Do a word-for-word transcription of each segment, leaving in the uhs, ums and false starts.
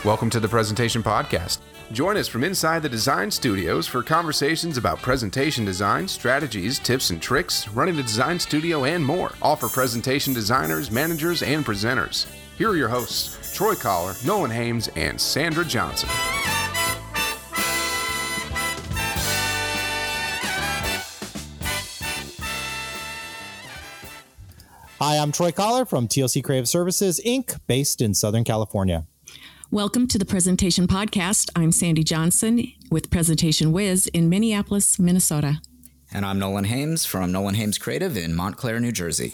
Welcome to the Presentation Podcast. Join us from inside the design studios for conversations about presentation design, strategies, tips and tricks, running a design studio, and more, all for presentation designers, managers, and presenters. Here are your hosts, Troy Collar, Nolan Hames, and Sandra Johnson. Hi, I'm Troy Collar from T L C Creative Services, Incorporated, based in Southern California. Welcome to the Presentation Podcast. I'm Sandy Johnson with Presentation Wiz in Minneapolis, Minnesota. And I'm Nolan Hames from Nolan Hames Creative in Montclair, New Jersey.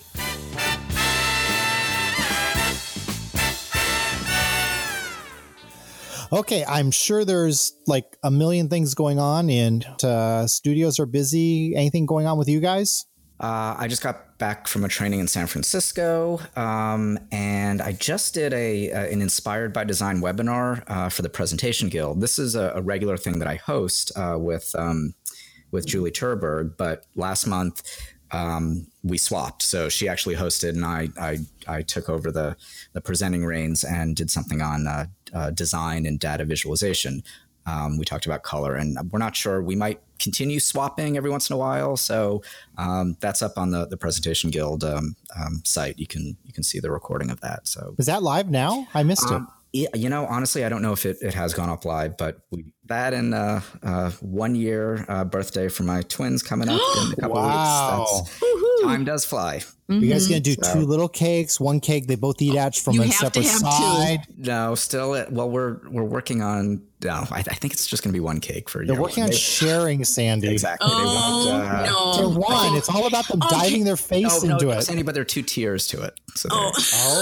Okay, I'm sure there's like a million things going on and uh, studios are busy. Anything going on with you guys? Uh, I just got back from a training in San Francisco, um, and I just did a, a an Inspired by Design webinar uh, for the Presentation Guild. This is a, a regular thing that I host uh, with um, with Julie Turberg, but last month um, we swapped. So she actually hosted, and I I, I took over the the presenting reins and did something on uh, uh, design and data visualization. Um, we talked about color, and we're not sure. We might continue swapping every once in a while. So um, that's up on the, the Presentation Guild um, um, site. You can you can see the recording of that. So is that live now? I missed um, it. Yeah, you know, honestly, I don't know if it, it has gone up live, but we that and uh, uh, one year uh, birthday for my twins coming up in a couple wow. of weeks. That's, time does fly. Mm-hmm. You guys going to do so, two little cakes, one cake they both eat at from you a have separate to have side? Two. No, still, it, well, we're we're working on. No, I, I think it's just going to be one cake for you. They're working on sharing, Sandy. Exactly. Oh, they want, uh, no. They're one. It's all about them oh, diving their face no, into no, it. Sandy, but there are two tiers to it. So oh.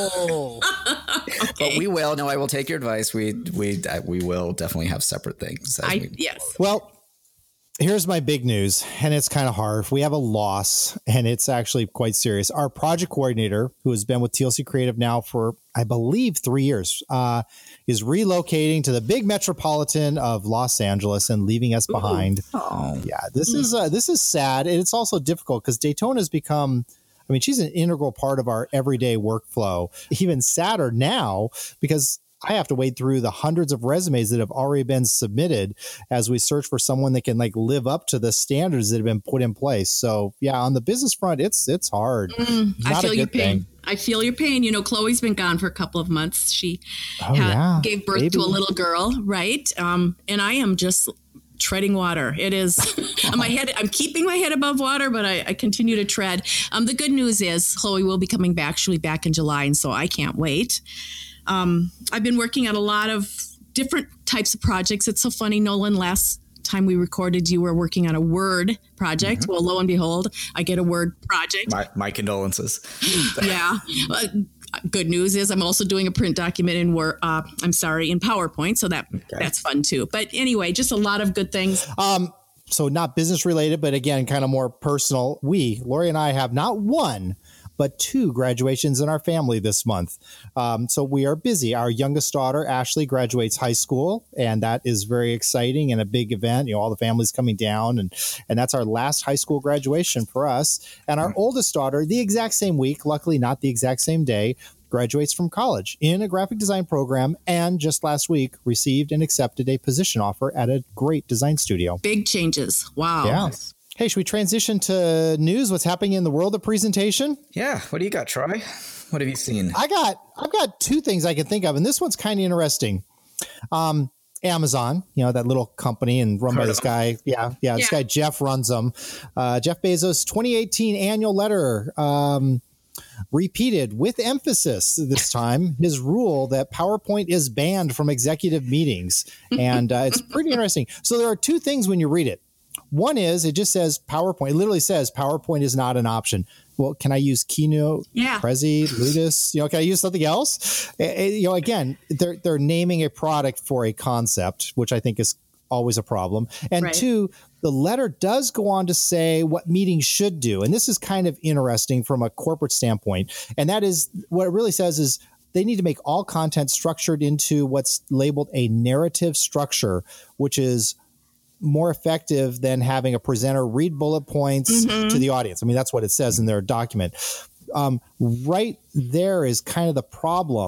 oh. Okay. But we will. No, I will take your advice. We we uh, we will definitely have separate things. I, we, yes. Well, here's my big news, and it's kind of hard. We have a loss, and it's actually quite serious. Our project coordinator, who has been with T L C Creative now for, I believe, three years, uh, is relocating to the big metropolitan of Los Angeles and leaving us behind. Ooh. Oh, yeah, this is uh, this is sad, and it's also difficult because Daytona has become. I mean, she's an integral part of our everyday workflow. Even sadder now because I have to wade through the hundreds of resumes that have already been submitted as we search for someone that can like live up to the standards that have been put in place. So yeah, on the business front, it's it's hard. Mm, it's I feel your pain. Thing. I feel your pain. You know, Chloe's been gone for a couple of months. She oh, ha- yeah. gave birth Baby. to a little girl, right? Um, and I am just treading water. It is my head. I'm keeping my head above water, but I, I continue to tread. Um, the good news is Chloe will be coming back. She'll be back in July, and so I can't wait. Um, I've been working on a lot of different types of projects. It's so funny, Nolan, last time we recorded, you were working on a Word project. Mm-hmm. Well, lo and behold, I get a Word project. My, my condolences. Yeah. Uh, good news is I'm also doing a print document in Word. Uh, I'm sorry, in PowerPoint. So that okay. that's fun too. But anyway, just a lot of good things. Um, so not business related, but again, kind of more personal. We, Lori and I, have not one, but two graduations in our family this month. Um, so we are busy. Our youngest daughter, Ashley, graduates high school, and that is very exciting and a big event. You know, all the families coming down, and and that's our last high school graduation for us. And our mm-hmm. oldest daughter, the exact same week, luckily not the exact same day, graduates from college in a graphic design program, and just last week received and accepted a position offer at a great design studio. Big changes. Wow. Yeah. Hey, should we transition to news? What's happening in the world of presentation? Yeah. What do you got, Troy? What have you seen? I got I've got two things I can think of, and this one's kind of interesting. Um, Amazon, you know, that little company and run by this guy. Yeah, yeah, this yeah. guy Jeff runs them. Uh, Jeff Bezos' twenty eighteen annual letter um, repeated with emphasis this time his rule that PowerPoint is banned from executive meetings, and uh, it's pretty interesting. So there are two things when you read it. One is it just says PowerPoint. It literally says PowerPoint is not an option. Well, can I use Keynote, yeah. Prezi, Ludus? You know, can I use something else? It, you know, again, they're they're naming a product for a concept, which I think is always a problem. And right. two, the letter does go on to say what meetings should do. And this is kind of interesting from a corporate standpoint. And that is what it really says is they need to make all content structured into what's labeled a narrative structure, which is more effective than having a presenter read bullet points mm-hmm. to the audience. I mean, that's what it says in their document. Um, right there is kind of the problem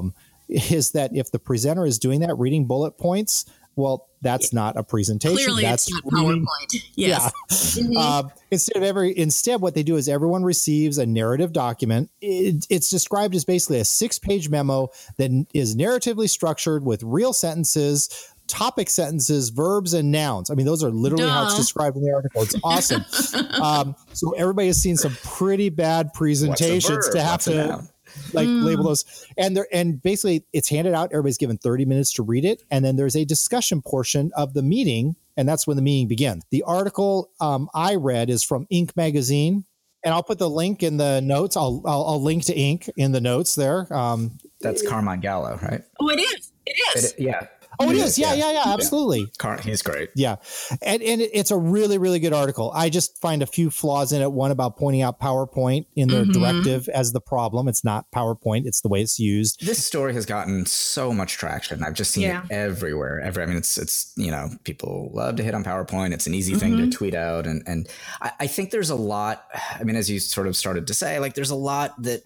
is that if the presenter is doing that, reading bullet points, well, that's not a presentation. Clearly, that's it's not reading, PowerPoint. Yes. Yeah. Mm-hmm. Uh, instead of every, instead, what they do is everyone receives a narrative document. It, it's described as basically a six-page memo that is narratively structured with real sentences, topic sentences, verbs, and nouns. I mean, those are literally Duh. how it's described in the article. It's awesome. um, so everybody has seen some pretty bad presentations to have What's a to noun? like Mm. label those. And they're, and basically it's handed out. Everybody's given thirty minutes to read it. And then there's a discussion portion of the meeting. And that's when the meeting begins. The article um, I read is from Inc magazine. And I'll put the link in the notes. I'll, I'll, I'll link to Inc in the notes there. Um, That's Carmine Gallo, right? Oh, it is. It is. It, yeah. Oh, it is. Yeah, yeah, yeah, absolutely. Car- he's great. Yeah. And, and it's a really, really good article. I just find a few flaws in it. One about pointing out PowerPoint in their Mhm. directive as the problem. It's not PowerPoint. It's the way it's used. This story has gotten so much traction. I've just seen Yeah. it everywhere. Every, I mean, it's, it's, you know, people love to hit on PowerPoint. It's an easy thing Mhm. to tweet out. And, and I, I think there's a lot, I mean, as you sort of started to say, like there's a lot that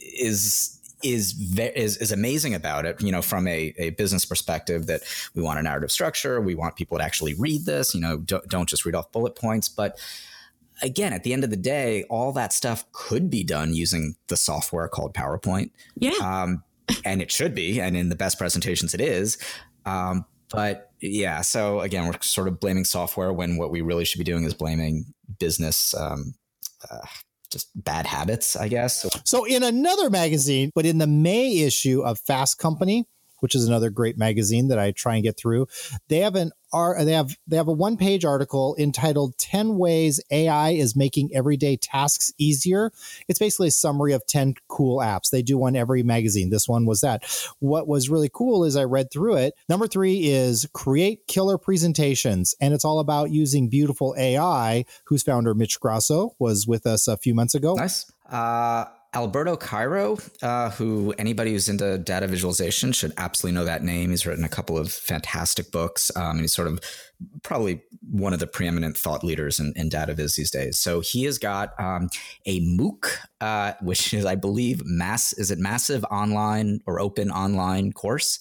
is, is ve- is is amazing about it, you know, from a, a business perspective, that we want a narrative structure. We want people to actually read this, you know, don't, don't just read off bullet points. But again, at the end of the day, all that stuff could be done using the software called PowerPoint. Yeah. Um, and it should be. And in the best presentations, it is. Um, but yeah, so again, we're sort of blaming software when what we really should be doing is blaming business um, uh, just bad habits, I guess. So, So in another magazine, but in the May issue of Fast Company, which is another great magazine that I try and get through, they have an are they have they have a one-page article entitled ten ways A I is making everyday tasks easier. It's basically a summary of ten cool apps. They do one every magazine. This one was that. What was really cool is I read through it. Number three is create killer presentations. And it's all about using beautiful A I, whose founder, Mitch Grasso, was with us a few months ago. nice. Uh, Alberto Cairo, uh, who anybody who's into data visualization should absolutely know that name. He's written a couple of fantastic books. Um, and he's sort of probably one of the preeminent thought leaders in, in data viz these days. So he has got um, a MOOC, uh, which is, I believe, mass is it massive online or open online course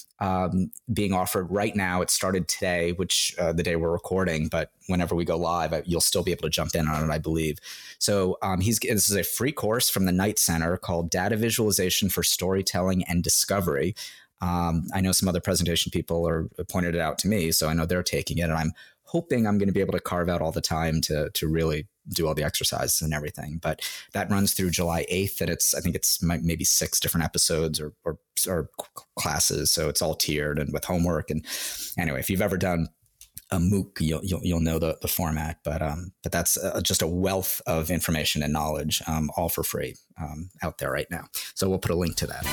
um, being offered right now. It started today, which uh, the day we're recording, but whenever we go live, you'll still be able to jump in on it, I believe. So um, he's this is a free course from the Knight Center called Data Visualization for Storytelling and Discovery. Um, I know some other presentation people are pointed it out to me, so I know they're taking it, and I'm hoping I'm going to be able to carve out all the time to to really do all the exercises and everything. But that runs through July eighth, and it's I think it's maybe six different episodes or or, or classes, so it's all tiered and with homework. And anyway, if you've ever done a MOOC, you'll you'll, you'll know the, the format, but um, but that's uh, just a wealth of information and knowledge, um, all for free um, out there right now. So we'll put a link to that.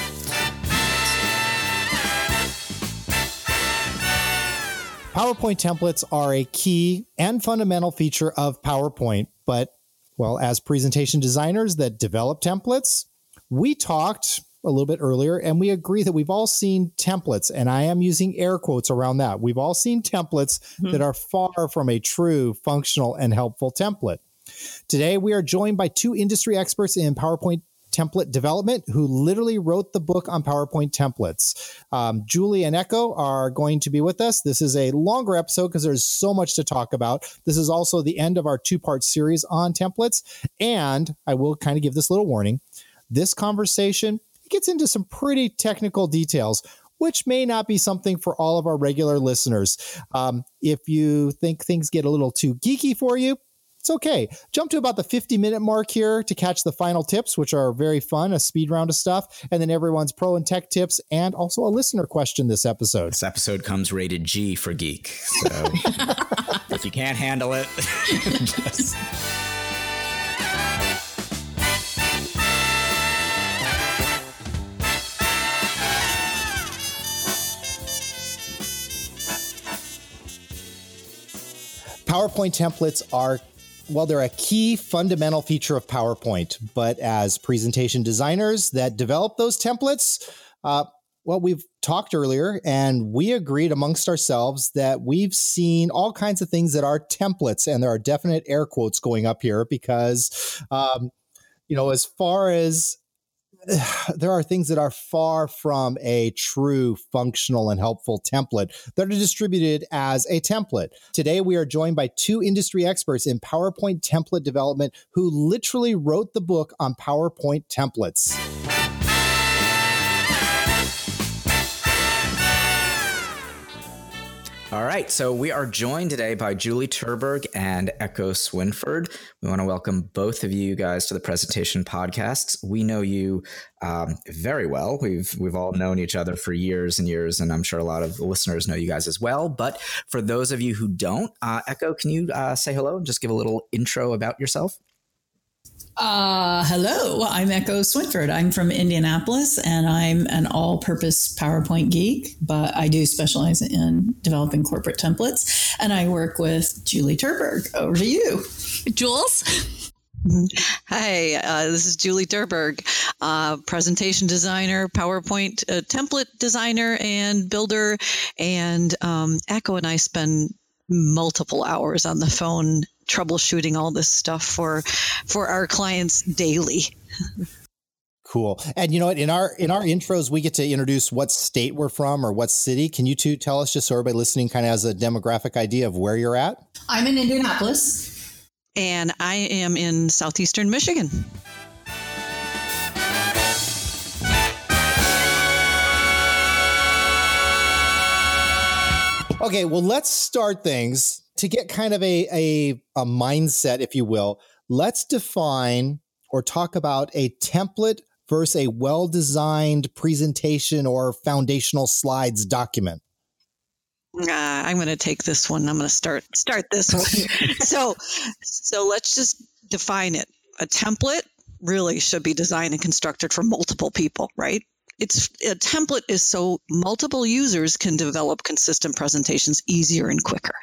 PowerPoint templates are a key and fundamental feature of PowerPoint, but well, as presentation designers that develop templates, we talked a little bit earlier and we agree that we've all seen templates, and I am using air quotes around that. We've all seen templates mm-hmm. that are far from a true functional and helpful template. Today, we are joined by two industry experts in PowerPoint template development who literally wrote the book on PowerPoint templates. Um, Julie and Echo are going to be with us. This is a longer episode because there's so much to talk about. This is also the end of our two-part series on templates. And I will kind of give this little warning. This conversation gets into some pretty technical details, which may not be something for all of our regular listeners. Um, if you think things get a little too geeky for you, it's okay. Jump to about the fifty minute mark here to catch the final tips, which are very fun, a speed round of stuff, and then everyone's pro and tech tips, and also a listener question this episode. This episode comes rated G for geek. So if you can't handle it, just... PowerPoint templates are Well, they're a key fundamental feature of PowerPoint, but as presentation designers that develop those templates, uh, well, we've talked earlier and we agreed amongst ourselves that we've seen all kinds of things that are templates, and there are definite air quotes going up here because, um, you know, as far as there are things that are far from a true functional and helpful template that are distributed as a template. Today, we are joined by two industry experts in PowerPoint template development who literally wrote the book on PowerPoint templates. All right, so we are joined today by Julie Terberg and Echo Swinford. We want to welcome both of you guys to the Presentation Podcasts. We know you um, very well. We've we've all known each other for years and years, and I'm sure a lot of listeners know you guys as well. But for those of you who don't, uh, Echo, can you uh, say hello and just give a little intro about yourself? Uh, hello, I'm Echo Swinford. I'm from Indianapolis, and I'm an all-purpose PowerPoint geek, but I do specialize in developing corporate templates, and I work with Julie Terberg. Over to you. Jules? Hi, uh, this is Julie Terberg, uh, presentation designer, PowerPoint uh, template designer and builder, and um, Echo and I spend multiple hours on the phone troubleshooting all this stuff for for our clients daily. Cool. And you know what, in our in our intros we get to introduce what state we're from or what city. Can you two tell us, just so everybody listening kind of has a demographic idea of where you're at? I'm in Indianapolis. And I am in southeastern Michigan. Okay, well, let's start things to get kind of a, a, a mindset, if you will. Let's define or talk about a template versus a well-designed presentation or foundational slides document. Uh, I'm going to take this one. I'm going to start start this one. so, so let's just define it. A template really should be designed and constructed for multiple people, right? It's a template is so multiple users can develop consistent presentations easier and quicker.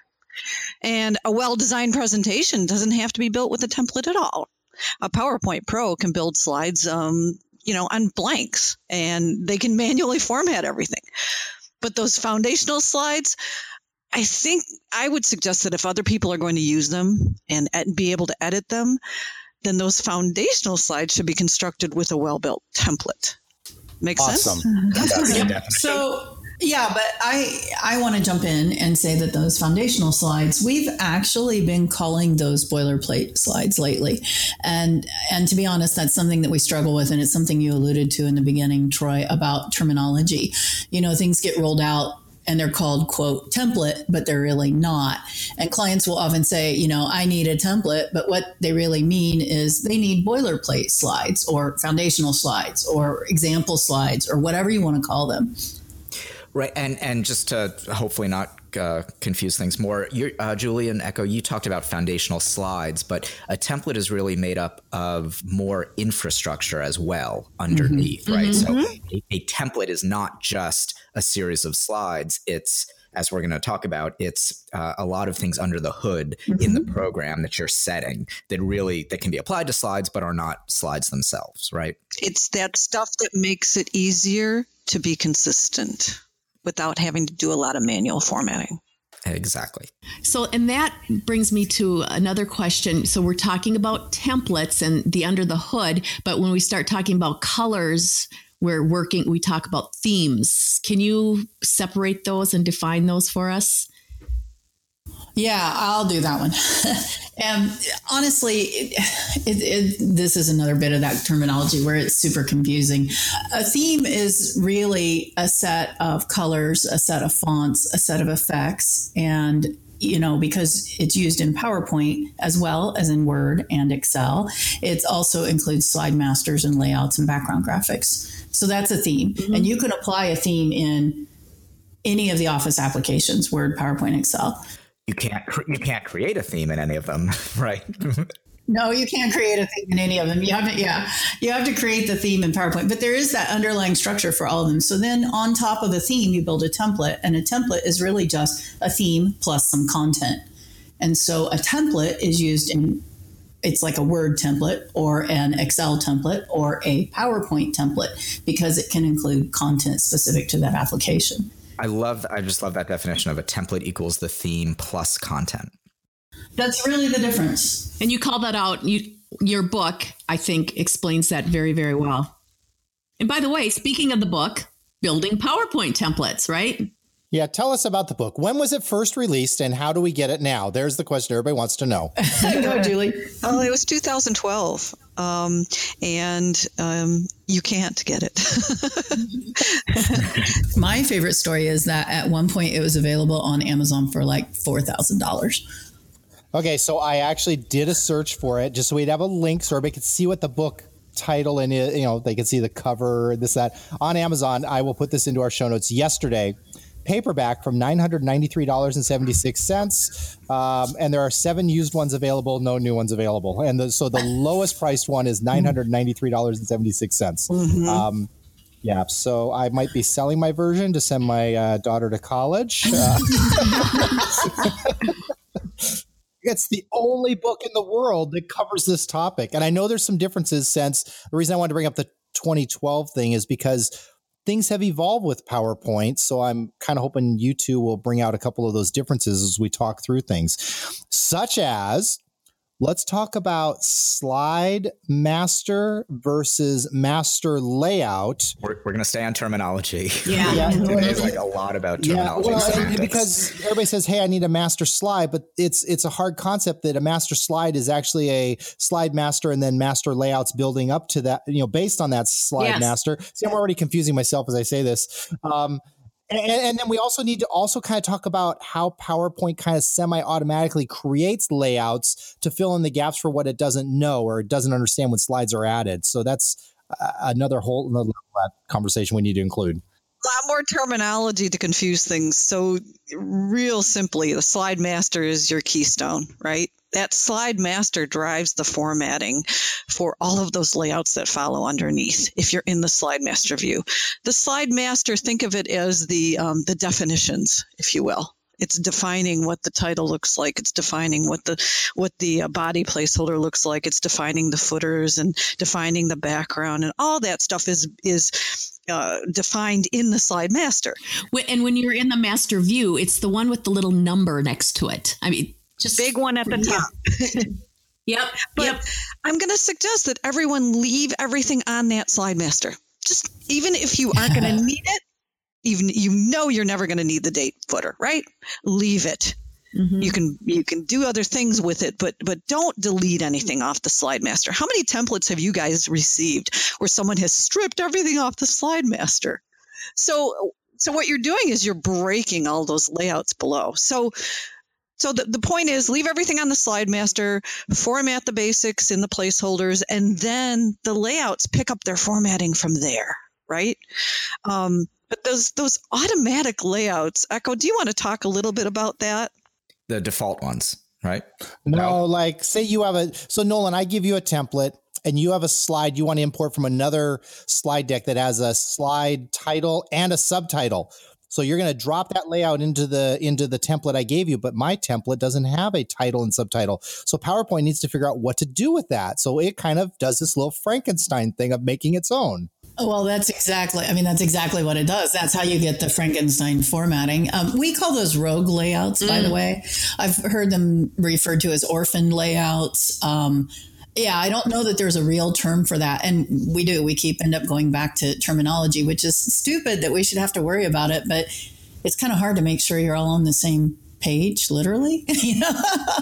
And a well-designed presentation doesn't have to be built with a template at all. A PowerPoint Pro can build slides, um, you know, on blanks, and they can manually format everything. But those foundational slides, I think I would suggest that if other people are going to use them and ed- be able to edit them, then those foundational slides should be constructed with a well-built template. Makes awesome. sense? That's pretty good. So, yeah, but I I want to jump in and say that those foundational slides, we've actually been calling those boilerplate slides lately. And and to be honest, that's something that we struggle with. And it's something you alluded to in the beginning, Troy, about terminology. You know, things get rolled out and they're called, quote, template, but they're really not. And clients will often say, you know, I need a template, but what they really mean is they need boilerplate slides or foundational slides or example slides or whatever you want to call them. Right. And and just to hopefully not uh, confuse things more, you're, uh, Julie and Echo, you talked about foundational slides, but a template is really made up of more infrastructure as well underneath, mm-hmm. right? Mm-hmm. So a, a template is not just a series of slides. It's, as we're going to talk about, it's uh, a lot of things under the hood mm-hmm. in the program that you're setting that really that can be applied to slides, but are not slides themselves, right? It's that stuff that makes it easier to be consistent without having to do a lot of manual formatting. Exactly. So, and that brings me to another question. So we're talking about templates and the under the hood, but when we start talking about colors, we're working, we talk about themes. Can you separate those and define those for us? Yeah, I'll do that one. And honestly, it, it, it, this is another bit of that terminology where it's super confusing. A theme is really a set of colors, a set of fonts, a set of effects. And, you know, because it's used in PowerPoint as well as in Word and Excel, it also includes slide masters and layouts and background graphics. So that's a theme. Mm-hmm. And you can apply a theme in any of the Office applications, Word, PowerPoint, Excel. You can't you can't create a theme in any of them, right? No, you can't create a theme in any of them. You have to, yeah, you have to create the theme in PowerPoint, but there is that underlying structure for all of them. So then on top of the theme, you build a template, and a template is really just a theme plus some content. And so a template is used in, it's like a Word template or an Excel template or a PowerPoint template because it can include content specific to that application. I love, I just love that definition of a template equals the theme plus content. That's really the difference. And you call that out. You, your book, I think, explains that very, very well. And by the way, speaking of the book, building PowerPoint templates, right? Yeah, tell us about the book. When was it first released and how do we get it now? There's the question everybody wants to know. Go, Julie. Oh, it was two thousand twelve. Um, and um, you can't get it. My favorite story is that at one point it was available on Amazon for like four thousand dollars. Okay, so I actually did a search for it just so we'd have a link so everybody could see what the book title and, you know, they could see the cover, this, that. On Amazon, I will put this into our show notes yesterday. Paperback from nine hundred ninety-three dollars and seventy-six cents. Um, and there are seven used ones available, no new ones available. And the, so the lowest priced one is nine hundred ninety-three dollars and seventy-six cents. Mm-hmm. Um, yeah, so I might be selling my version to send my uh, daughter to college. Uh, it's the only book in the world that covers this topic. And I know there's some differences since the reason I wanted to bring up the twenty twelve thing is because things have evolved with PowerPoint, so I'm kind of hoping you two will bring out a couple of those differences as we talk through things, such as let's talk about slide master versus master layout. We're, we're going to stay on terminology. Yeah. yeah. Today's like a lot about terminology. Yeah, well, because everybody says, hey, I need a master slide, but it's it's a hard concept that a master slide is actually a slide master and then master layouts building up to that, you know, based on that slide Yes. master. See, I'm already confusing myself as I say this. Um, And, and then we also need to also kind of talk about how PowerPoint kind of semi-automatically creates layouts to fill in the gaps for what it doesn't know or it doesn't understand when slides are added. So that's uh, another whole another conversation we need to include. A lot more terminology to confuse things. So real simply, the slide master is your keystone, right? That slide master drives the formatting for all of those layouts that follow underneath if you're in the slide master view. The slide master, think of it as the um, the definitions, if you will. It's defining what the title looks like. It's defining what the what the uh, body placeholder looks like. It's defining the footers and defining the background, and all that stuff is is uh, defined in the slide master. And when you're in the master view, it's the one with the little number next to it. I mean, just Big one at the top. Yep. But yep. I'm going to suggest that everyone leave everything on that slide master. Just even if you aren't going to need it, even you know you're never going to need the date footer, right? Leave it. Mm-hmm. You can you can do other things with it, but but don't delete anything off the slide master. How many templates have you guys received where someone has stripped everything off the slide master? So so what you're doing is you're breaking all those layouts below. So So the, the point is leave everything on the slide master, format the basics in the placeholders, and then the layouts pick up their formatting from there, right? Um, but those those automatic layouts, Echo, do you want to talk a little bit about that? The default ones, right? No, No. like say you have a, so Nolan, I give you a template and you have a slide you want to import from another slide deck that has a slide title and a subtitle. So you're going to drop that layout into the into the template I gave you, but my template doesn't have a title and subtitle. So PowerPoint needs to figure out what to do with that. So it kind of does this little Frankenstein thing of making its own. Well, that's exactly, I mean, that's exactly what it does. That's how you get the Frankenstein formatting. Um, we call those rogue layouts, by mm. the way. I've heard them referred to as orphan layouts. Um, Yeah, I don't know that there's a real term for that. And we do. We keep end up going back to terminology, which is stupid that we should have to worry about it. But it's kind of hard to make sure you're all on the same page, literally. you know?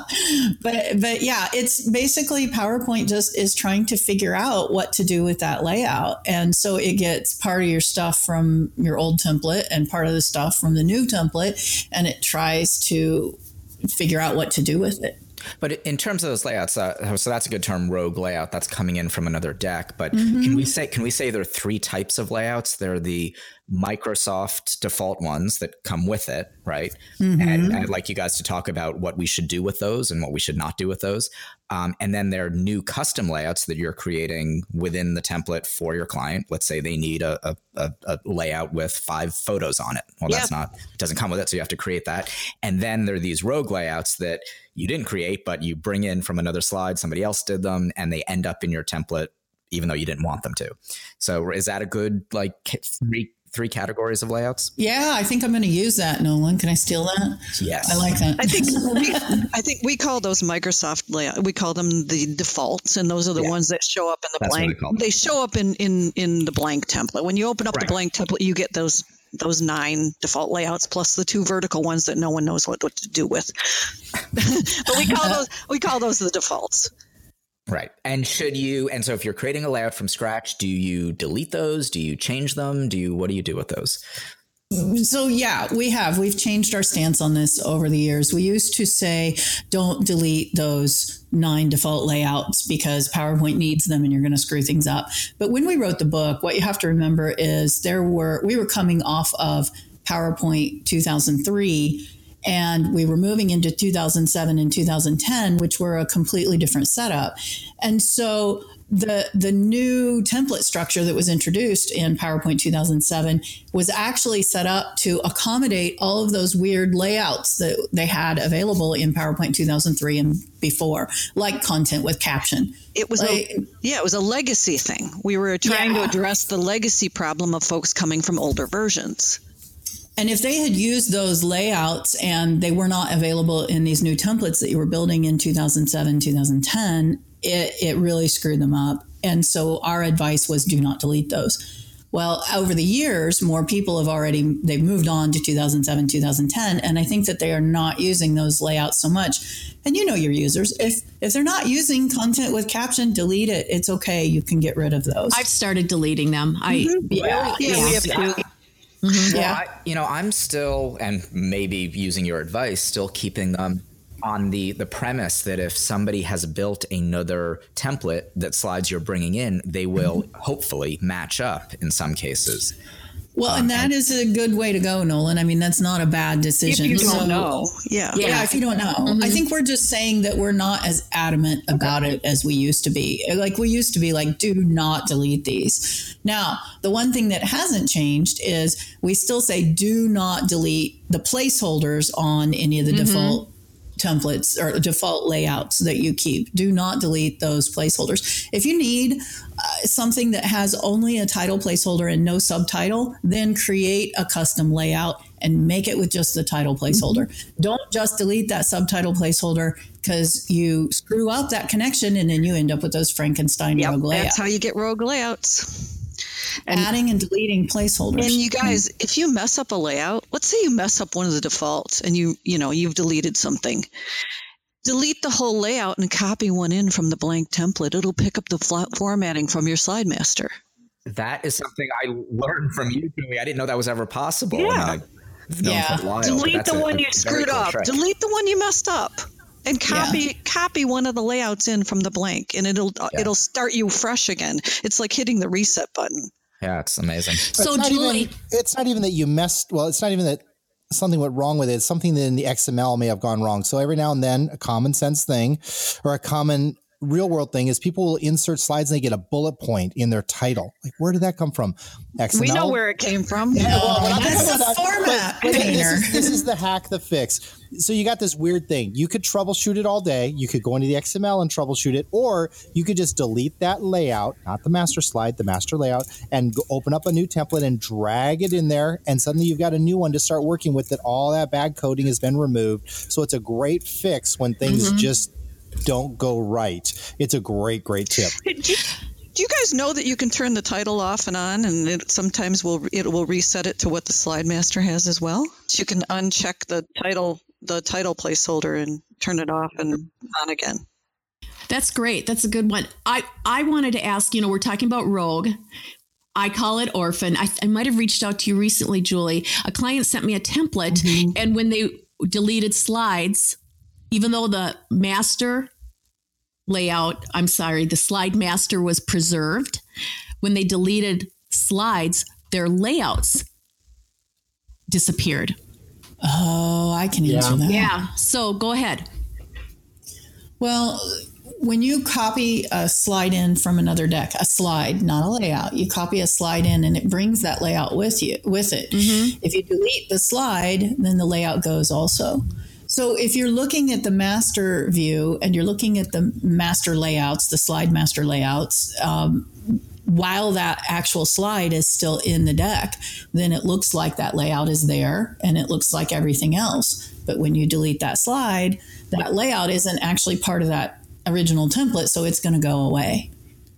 but but yeah, it's basically PowerPoint just is trying to figure out what to do with that layout. And so it gets part of your stuff from your old template and part of the stuff from the new template. And it tries to figure out what to do with it. But in terms of those layouts, uh, so that's a good term, rogue layout. That's coming in from another deck. But mm-hmm. can we say can we say there are three types of layouts? There are the Microsoft default ones that come with it, right? Mm-hmm. And I'd like you guys to talk about what we should do with those and what we should not do with those. Um, and then there are new custom layouts that you're creating within the template for your client. Let's say they need a, a, a layout with five photos on it. Well, yeah. that's not, it doesn't come with it. So you have to create that. And then there are these rogue layouts that you didn't create, but you bring in from another slide, somebody else did them, and they end up in your template, even though you didn't want them to. So is that a good, like, three three categories of layouts? Yeah, I think I'm going to use that, Nolan. Can I steal that? Yes. I like that. I think we, I think we call those Microsoft layout. We call them the defaults, and those are the Yeah. ones that show up in the That's what blank. we call them. They show up in, in, in the blank template. When you open up Right. the blank template, you get those those nine default layouts plus the two vertical ones that no one knows what, what to do with. But we call those we call those the defaults. Right. And should you, and so if you're creating a layout from scratch, do you delete those? Do you change them? Do you, what do you do with those? So yeah, we have. We've changed our stance on this over the years. We used to say, don't delete those nine default layouts because PowerPoint needs them and you're going to screw things up. But when we wrote the book, what you have to remember is there were, we were coming off of PowerPoint two thousand three, and we were moving into two thousand seven and two thousand ten, which were a completely different setup. And so the the new template structure that was introduced in PowerPoint two thousand seven was actually set up to accommodate all of those weird layouts that they had available in PowerPoint two thousand three and before, like content with caption. It was Like- a yeah, it was a legacy thing. We were trying Yeah. to address the legacy problem of folks coming from older versions. And if they had used those layouts and they were not available in these new templates that you were building in two thousand seven, two thousand ten, it, it really screwed them up. And so our advice was do not delete those. Well, over the years, more people have already, they've moved on to two thousand seven, two thousand ten. And I think that they are not using those layouts so much. And you know your users, if if they're not using content with caption, delete it. It's okay. You can get rid of those. I've started deleting them. I yeah. Yeah, we have Yeah. two. Well, Yeah. I, you know, I'm still, and maybe using your advice, still keeping them on the the premise that if somebody has built another template that slides you're bringing in, they will hopefully match up in some cases. Well, and that is a good way to go, Nolan. I mean, that's not a bad If decision. you don't So- know. Yeah. Yeah, if you don't know. I think we're just saying that we're not as adamant about it as we used to be. Like we used to be like, do not delete these. Now, the one thing that hasn't changed is we still say do not delete the placeholders on any of the default templates or default layouts that you keep. Do not delete those placeholders. If you need uh, something that has only a title placeholder and no subtitle, then create a custom layout and make it with just the title placeholder. Don't just delete that subtitle placeholder because you screw up that connection and then you end up with those Frankenstein Yep, rogue layouts. that's how you get rogue layouts. Adding and deleting placeholders. And you guys, if you mess up a layout, let's say you mess up one of the defaults and you, you know, you've deleted something. Delete the whole layout and copy one in from the blank template. It'll pick up the flat formatting from your slide master. That is something I learned from you, Julie. I didn't know that was ever possible. Yeah. I mean, I've known Yeah. for a while, but Delete that's the a- one a you very screwed cool up. trick. Delete the one you messed up. And copy copy one of the layouts in from the blank, and it'll Yeah. it'll start you fresh again. It's like hitting the reset button. Yeah, it's amazing. So it's not Julie, even, it's not even that you messed. Well, it's not even that something went wrong with it. It's something that in the X M L may have gone wrong. So every now and then, a common sense thing or a common real world thing is people will insert slides and they get a bullet point in their title. Like, where did that come from? X M L. We know where it came from. Yeah, well, we're not That's talking the about that. format But- but container. This is, this is the hack, the fix. So you got this weird thing. You could troubleshoot it all day. You could go into the X M L and troubleshoot it, or you could just delete that layout, not the master slide, the master layout, and go open up a new template and drag it in there. And suddenly you've got a new one to start working with that all that bad coding has been removed. So it's a great fix when things just don't go right. It's a great, great tip. Do you, do you guys know that you can turn the title off and on, and it sometimes will it will reset it to what the slide master has as well? So you can uncheck the title the title placeholder and turn it off and on again. that's great. That's a good one. I, I wanted to ask, you know, we're talking about Rogue. I call it Orphan. I, I might have reached out to you recently, Julie. A client sent me a template, and when they deleted slides, even though the master layout, I'm sorry, the slide master was preserved, when they deleted slides, their layouts disappeared. Oh, I can answer that. Yeah. So go ahead. Well, when you copy a slide in from another deck, a slide, not a layout, you copy a slide in and it brings that layout with you, with it. If you delete the slide, then the layout goes also. So if you're looking at the master view and you're looking at the master layouts, the slide master layouts, um, while that actual slide is still in the deck, then it looks like that layout is there and it looks like everything else. But when you delete that slide, that layout isn't actually part of that original template, so it's going to go away.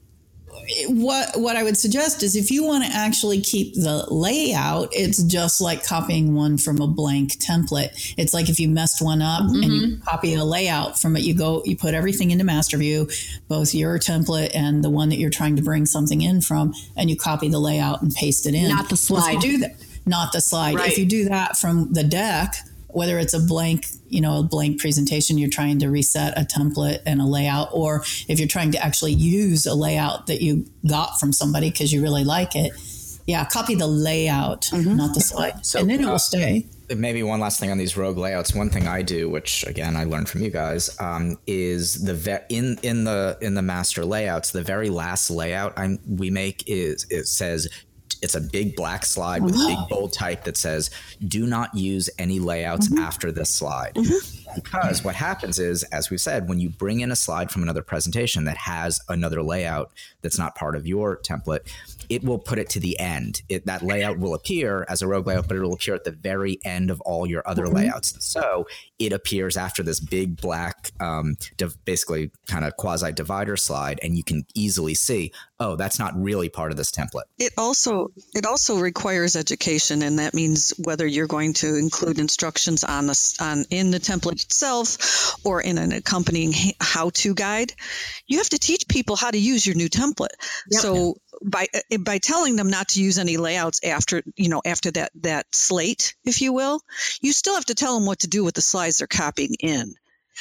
What what I would suggest is if you want to actually keep the layout, it's just like copying one from a blank template. It's like if you messed one up mm-hmm. and you copy a layout from it, you go, you put everything into master view, both your template and the one that you're trying to bring something in from, and you copy the layout and paste it in. Not the slide. If you do that, not the slide. Right. If you do that from the deck, whether it's a blank, you know, a blank presentation, you're trying to reset a template and a layout, or if you're trying to actually use a layout that you got from somebody because you really like it, yeah, copy the layout, mm-hmm. not the slide, so, and then it will uh, stay. Maybe one last thing on these rogue layouts. One thing I do, which again I learned from you guys, um, is the ve- in in the in the master layouts, the very last layout I'm, we make is it says. It's a big black slide with big bold type that says, do not use any layouts mm-hmm. after this slide. Mm-hmm. Because what happens is, as we said, when you bring in a slide from another presentation that has another layout that's not part of your template, it will put it to the end. It, that layout will appear as a rogue layout, but it will appear at the very end of all your other mm-hmm. layouts. So it appears after this big black, um, div- basically kind of quasi divider slide, and you can easily see, oh, that's not really part of this template. It also it also requires education, and that means whether you're going to include instructions on the on in the template itself or in an accompanying how-to guide, you have to teach people how to use your new template. Yep. So by by telling them not to use any layouts after you know after that that slate, if you will, you still have to tell them what to do with the slides they're copying in.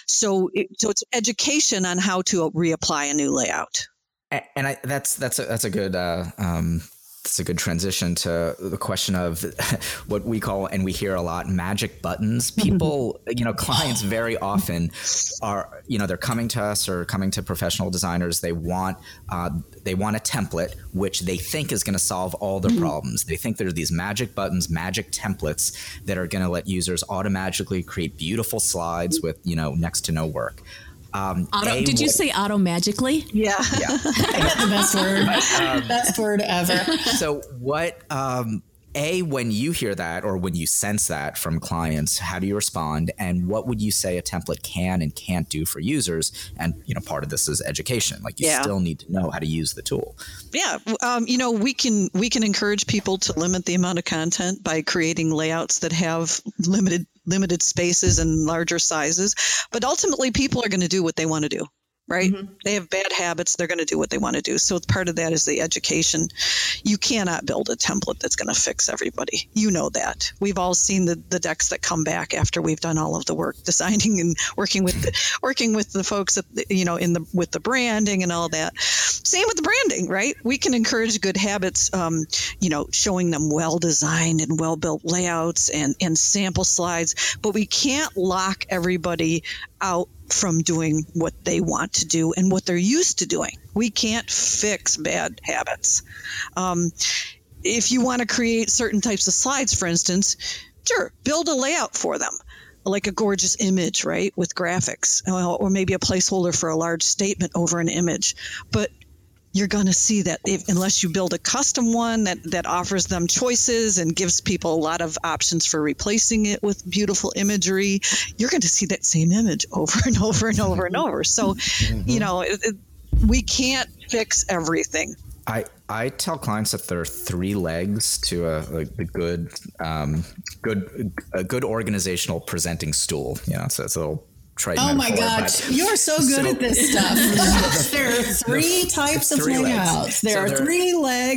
So it, so it's education on how to reapply a new layout. And I, that's that's a that's a good uh, um, that's a good transition to the question of what we call, and we hear a lot, magic buttons. People, you know, clients very often are, you know, they're coming to us or coming to professional designers. They want uh, they want a template which they think is going to solve all their problems. They think there are these magic buttons, magic templates that are going to let users automatically create beautiful slides with, you know, next to no work. Um, auto, a, did you what, say auto magically? Yeah. Yeah. The best word. But, um, best word ever. So what, um, A, when you hear that or when you sense that from clients, how do you respond? And what would you say a template can and can't do for users? And, you know, part of this is education. Like you yeah. still need to know how to use the tool. Yeah. Um, you know, we can we can encourage people to limit the amount of content by creating layouts that have limited limited spaces and larger sizes. But ultimately, people are going to do what they want to do. Right? Mm-hmm. They have bad habits. They're going to do what they want to do. So part of that is the education. You cannot build a template that's going to fix everybody. You know that. We've all seen the, the decks that come back after we've done all of the work designing and working with the, working with the folks that, you know, in the with the branding and all that. Same with the branding, right? We can encourage good habits, um, you know, showing them well designed and well built layouts and, and sample slides, but we can't lock everybody out from doing what they want to do and what they're used to doing. We can't fix bad habits. Um, if you want to create certain types of slides, for instance, sure, build a layout for them, like a gorgeous image, right, with graphics, or maybe a placeholder for a large statement over an image. But you're going to see that if, unless you build a custom one that, that offers them choices and gives people a lot of options for replacing it with beautiful imagery, you're going to see that same image over and over and over and over. So, mm-hmm. you know, it, it, we can't fix everything. I, I tell clients that there are three legs to a, a, a good um, good a good organizational presenting stool. You know, so it's a little trite Oh metaphor, my gosh, you are so good so, at this stuff. There are three the, types the three of layouts. There so are there, three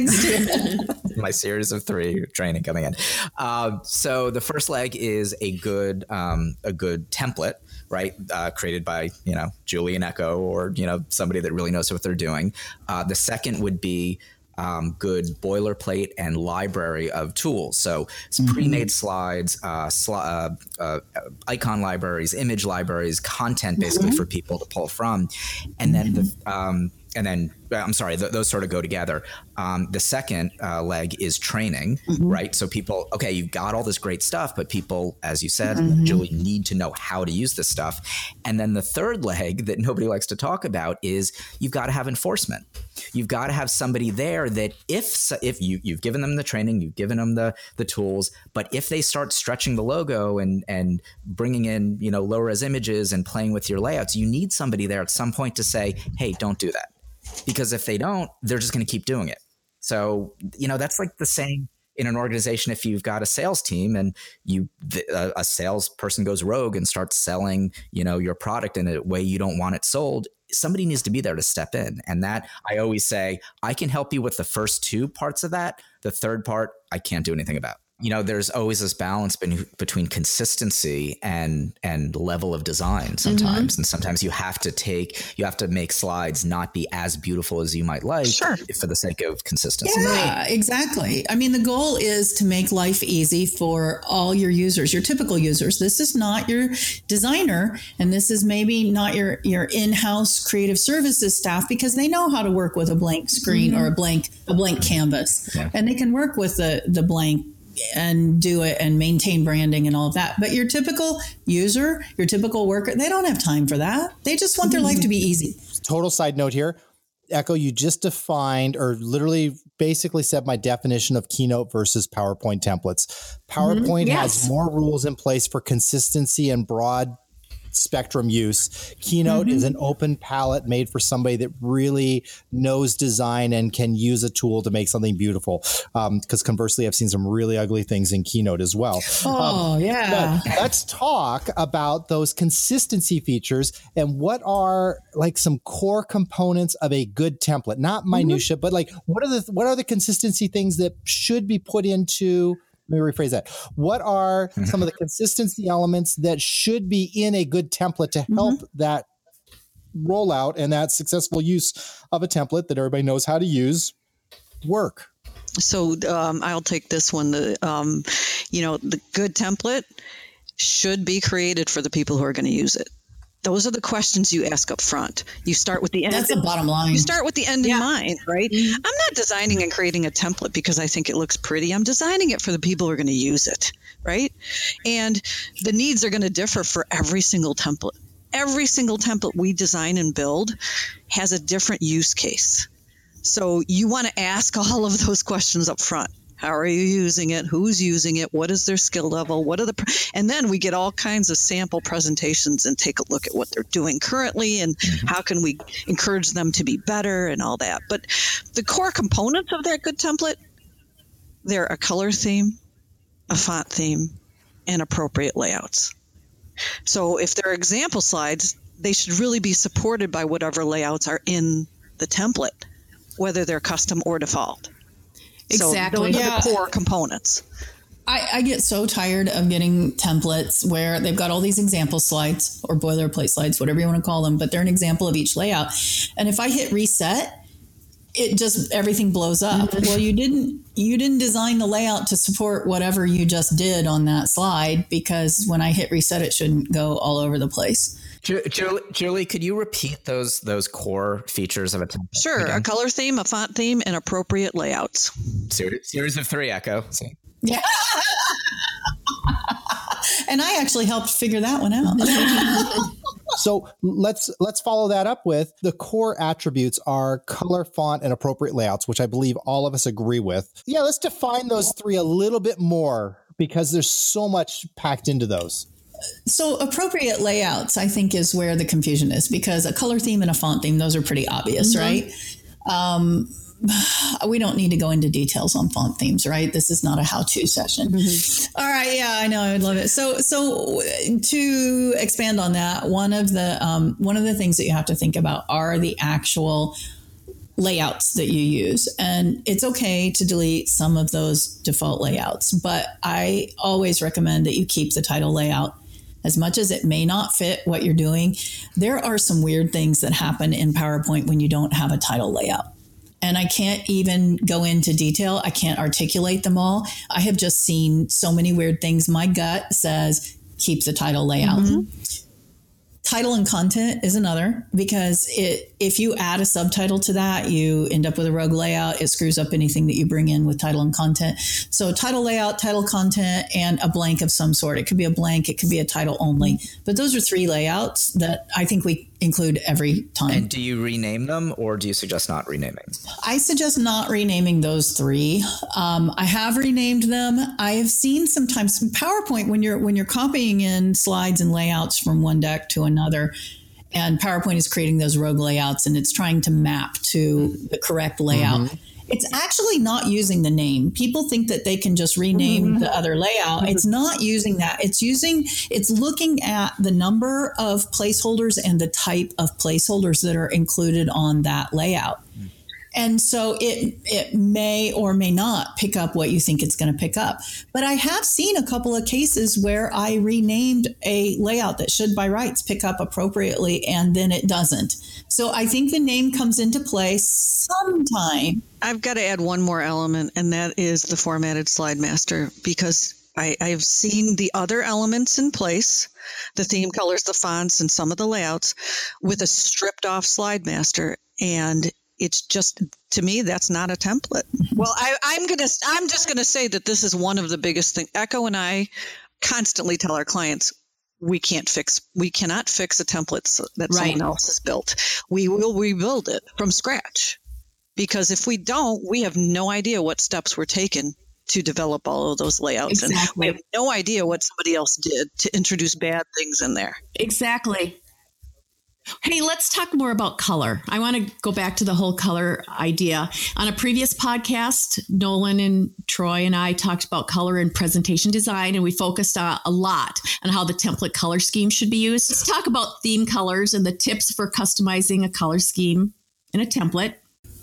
legs. My series of three training coming in. Uh, so the first leg is a good um, a good template, right? Uh, created by, you know, Julian Echo or, you know, somebody that really knows what they're doing. Uh, the second would be Um, good boilerplate and library of tools. So it's mm-hmm. pre-made slides, uh, sli- uh, uh, icon libraries, image libraries, content basically mm-hmm. for people to pull from. And then the um, and then I'm sorry, th- those sort of go together. Um, the second uh, leg is training, mm-hmm. right? So people, okay, you've got all this great stuff, but people, as you said, mm-hmm. Julie, need to know how to use this stuff. And then the third leg that nobody likes to talk about is you've got to have enforcement. you've got to have somebody there that if if you you've given them the training, you've given them the the tools, but if they start stretching the logo and and bringing in, you know, low res images and playing with your layouts, you need somebody there at some point to say, hey, don't do that. Because if they don't, they're just going to keep doing it. So, you know, that's like the same in an organization. If you've got a sales team and you a, a salesperson goes rogue and starts selling, you know, your product in a way you don't want it sold, somebody needs to be there to step in. And that, I always say, I can help you with the first two parts of that. The third part, I can't do anything about. You know, there's always this balance be- between consistency and and level of design sometimes. Mm-hmm. And sometimes you have to take, you have to make slides not be as beautiful as you might like sure. for the sake of consistency. Yeah, exactly. I mean, the goal is to make life easy for all your users, your typical users. This is not your designer, and this is maybe not your, your in-house creative services staff, because they know how to work with a blank screen mm-hmm. or a blank a blank canvas. Yeah. And they can work with the, the blank and do it and maintain branding and all of that. But your typical user, your typical worker, they don't have time for that. They just want their life to be easy. Total side note here. Echo, you just defined or literally basically said my definition of Keynote versus PowerPoint templates. PowerPoint mm-hmm. yes. has more rules in place for consistency and broad spectrum use. Keynote mm-hmm. is an open palette made for somebody that really knows design and can use a tool to make something beautiful. Um, because conversely, I've seen some really ugly things in Keynote as well. Oh, um, yeah. But let's talk about those consistency features and what are like some core components of a good template, not minutia, mm-hmm. but like what are the, what are the consistency things that should be put into. Let me rephrase that. What are some of the consistency elements that should be in a good template to help mm-hmm. that rollout and that successful use of a template that everybody knows how to use work? So um, I'll take this one. The um, you know, the good template should be created for the people who are going to use it. Those are the questions you ask up front. You start with the end. That's the bottom line. You start with the end yeah. in mind, right? Mm-hmm. I'm not designing and creating a template because I think it looks pretty. I'm designing it for the people who are going to use it, right? And the needs are going to differ for every single template. Every single template we design and build has a different use case. So you want to ask all of those questions up front. How are you using it? Who's using it? What is their skill level? What are the, pr- and then we get all kinds of sample presentations and take a look at what they're doing currently and mm-hmm. how can we encourage them to be better and all that. But the core components of that good template, they're a color theme, a font theme, and appropriate layouts. So if they're example slides, they should really be supported by whatever layouts are in the template, whether they're custom or default. Exactly. So those yeah. are the core components. I, I get so tired of getting templates where they've got all these example slides or boilerplate slides, whatever you want to call them, but they're an example of each layout. And if I hit reset, it just, everything blows up. Mm-hmm. Well, you didn't, you didn't design the layout to support whatever you just did on that slide, because when I hit reset, it shouldn't go all over the place. Julie, Julie, could you repeat those those core features of a template? Sure. Again? A color theme, a font theme, and appropriate layouts. Series, series of three, Echo. See. Yeah. And I actually helped figure that one out. So let's let's follow that up with the core attributes are color, font, and appropriate layouts, which I believe all of us agree with. Yeah, let's define those three a little bit more because there's so much packed into those. So appropriate layouts, I think, is where the confusion is, because a color theme and a font theme, those are pretty obvious, mm-hmm. right? Um, we don't need to go into details on font themes, right? This is not a how-to session. Mm-hmm. All right. Yeah, I know. I would love it. So, so to expand on that, one of the, um, one of the things that you have to think about are the actual layouts that you use. And it's okay to delete some of those default layouts, but I always recommend that you keep the title layout. As much as it may not fit what you're doing, there are some weird things that happen in PowerPoint when you don't have a title layout. And I can't even go into detail. I can't articulate them all. I have just seen so many weird things. My gut says, keep the title layout. Mm-hmm. Title and content is another, because it if you add a subtitle to that, you end up with a rogue layout. It screws up anything that you bring in with title and content. So title layout, title content, and a blank of some sort. It could be a blank, it could be a title only. But those are three layouts that I think we include every time. And do you rename them, or do you suggest not renaming? I suggest not renaming those three. Um, I have renamed them. I have seen sometimes PowerPoint when you're when you're copying in slides and layouts from one deck to another, and PowerPoint is creating those rogue layouts and it's trying to map to the correct layout. Mm-hmm. It's actually not using the name. People think that they can just rename mm-hmm. the other layout. It's not using that. It's using, it's looking at the number of placeholders and the type of placeholders that are included on that layout. Mm-hmm. And so it it may or may not pick up what you think it's going to pick up. But I have seen a couple of cases where I renamed a layout that should by rights pick up appropriately, and then it doesn't. So I think the name comes into play sometime. I've got to add one more element, and that is the formatted slide master, because I, I've seen the other elements in place, the theme colors, the fonts, and some of the layouts with a stripped off slide master. And it's just, to me, that's not a template. Well, I, I'm gonna, I'm just gonna say that this is one of the biggest things. Echo and I constantly tell our clients, we can't fix, we cannot fix a template that right. someone else has built. We will rebuild it from scratch, because if we don't, we have no idea what steps were taken to develop all of those layouts, exactly. and we have no idea what somebody else did to introduce bad things in there. Exactly. Hey, let's talk more about color. I want to go back to the whole color idea. On a previous podcast, Nolan and Troy and I talked about color and presentation design, and we focused uh, a lot on how the template color scheme should be used. Let's talk about theme colors and the tips for customizing a color scheme in a template.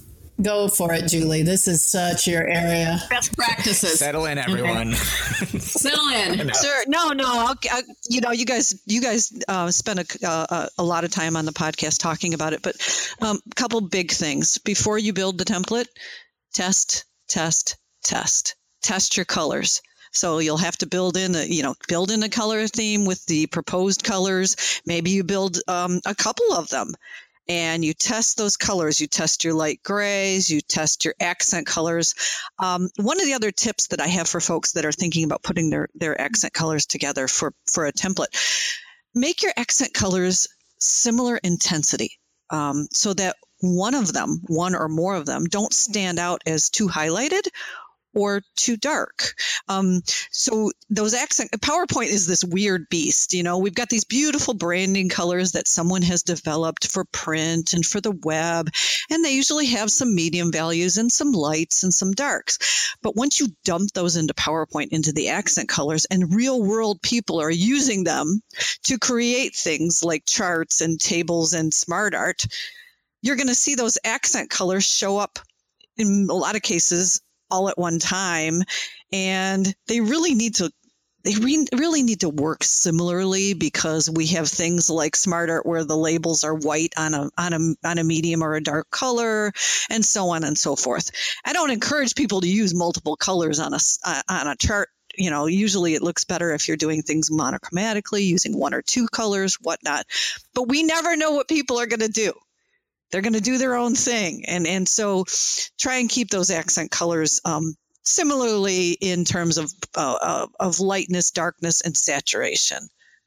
Go for it, Julie. This is such your area. Best practices. Settle in, everyone. Okay. Settle in. Sure. No, no. I'll, I, you know, you guys, you guys uh, spend a, uh, a lot of time on the podcast talking about it. But a um, couple big things before you build the template: test, test, test. Test your colors. So you'll have to build in a, you know, build in a color theme with the proposed colors. Maybe you build um, a couple of them. And you test those colors. You test your light grays, you test your accent colors. Um, one of the other tips that I have for folks that are thinking about putting their, their accent colors together for, for a template, make your accent colors similar intensity, um, so that one of them, one or more of them, don't stand out as too highlighted or too dark. Um, so those accent, PowerPoint is this weird beast. You know, we've got these beautiful branding colors that someone has developed for print and for the web, and they usually have some medium values and some lights and some darks. But once you dump those into PowerPoint, into the accent colors, and real world people are using them to create things like charts and tables and smart art, you're going to see those accent colors show up in a lot of cases all at one time, and they really need to they re- really need to work similarly, because we have things like smart art where the labels are white on a on a on a medium or a dark color, and so on and so forth. I don't encourage people to use multiple colors on a uh, on a chart. You know, usually it looks better if you're doing things monochromatically, using one or two colors, whatnot. But we never know what people are going to do. They're going to do their own thing. And and so try and keep those accent colors um, similarly in terms of uh, of lightness, darkness, and saturation.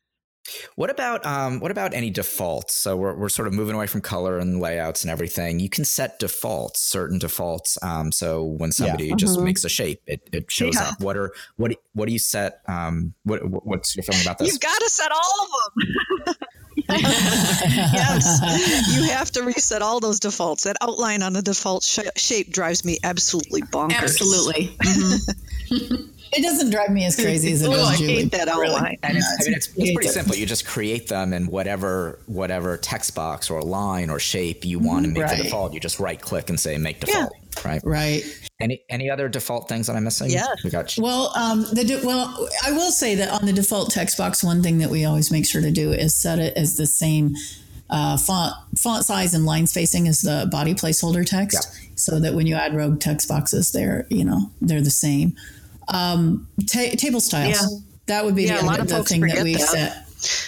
What about um, what about any defaults? So we're we're sort of moving away from color and layouts and everything. You can set defaults, certain defaults. Um, so when somebody yeah. just mm-hmm. makes a shape, it, it shows yeah. up. What are what what do you set? Um, what what's your feeling about this? You've got to set all of them. Yes, you have to reset all those defaults. That outline on the default sh- shape drives me absolutely bonkers. Absolutely. Mm-hmm. It doesn't drive me as crazy as it does I Julie. hate that outline. And it's, I mean, it's, it's pretty simple. You just create them in whatever whatever text box or line or shape you want to make right. the default. You just right click and say make default. Yeah. Right. Right. Any any other default things that I'm missing? Yeah. We got you. Well, um, the de- well, I will say that on the default text box, one thing that we always make sure to do is set it as the same uh, font font size and line spacing as the body placeholder text, yeah. so that when you add rogue text boxes, they're you know they're the same. Um, ta- table styles. Yeah. That would be yeah, the, a lot the, of the folks thing that we that. set.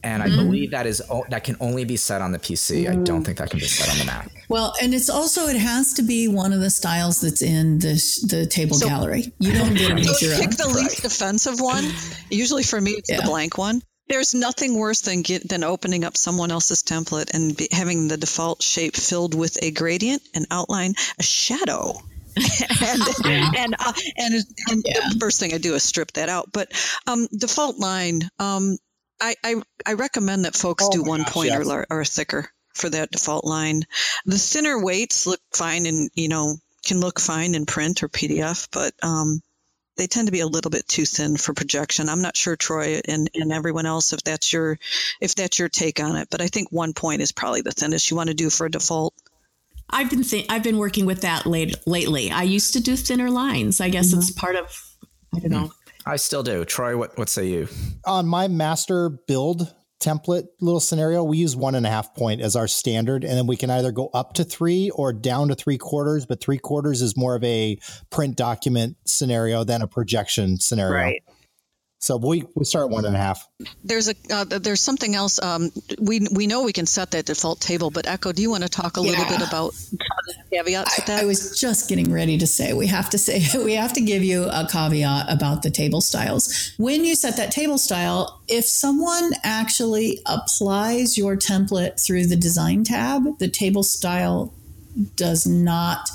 And I mm-hmm. believe that is that can only be set on the P C. I don't think that can be set on the Mac. Well, and it's also, it has to be one of the styles that's in this, the table so, gallery. You don't get to make your own. Pick the least right. offensive one. Usually for me, it's yeah. the blank one. There's nothing worse than get, than opening up someone else's template and be, having the default shape filled with a gradient, an outline, a shadow. and yeah. and, uh, and and yeah. the first thing I do is strip that out. But um, default line, um, I, I I recommend that folks oh do one gosh, point yes. or, or thicker for that default line. The thinner weights look fine and, you know, can look fine in print or P D F, but um, they tend to be a little bit too thin for projection. I'm not sure, Troy, and, and everyone else, if that's your if that's your take on it. But I think one point is probably the thinnest you want to do for a default. I've been th- I've been working with that late, lately. I used to do thinner lines. I guess mm-hmm. it's part of, I don't know. I still do. Troy, what what say you? On my master build template little scenario, we use one and a half point as our standard, and then we can either go up to three or down to three quarters, but three quarters is more of a print document scenario than a projection scenario. Right. So we we start at one and a half. There's a uh, there's something else. Um, we we know we can set that default table, but Echo, do you want to talk a yeah. little bit about caveats I, with that? I was just getting ready to say we have to say we have to give you a caveat about the table styles. When you set that table style, if someone actually applies your template through the design tab, the table style does not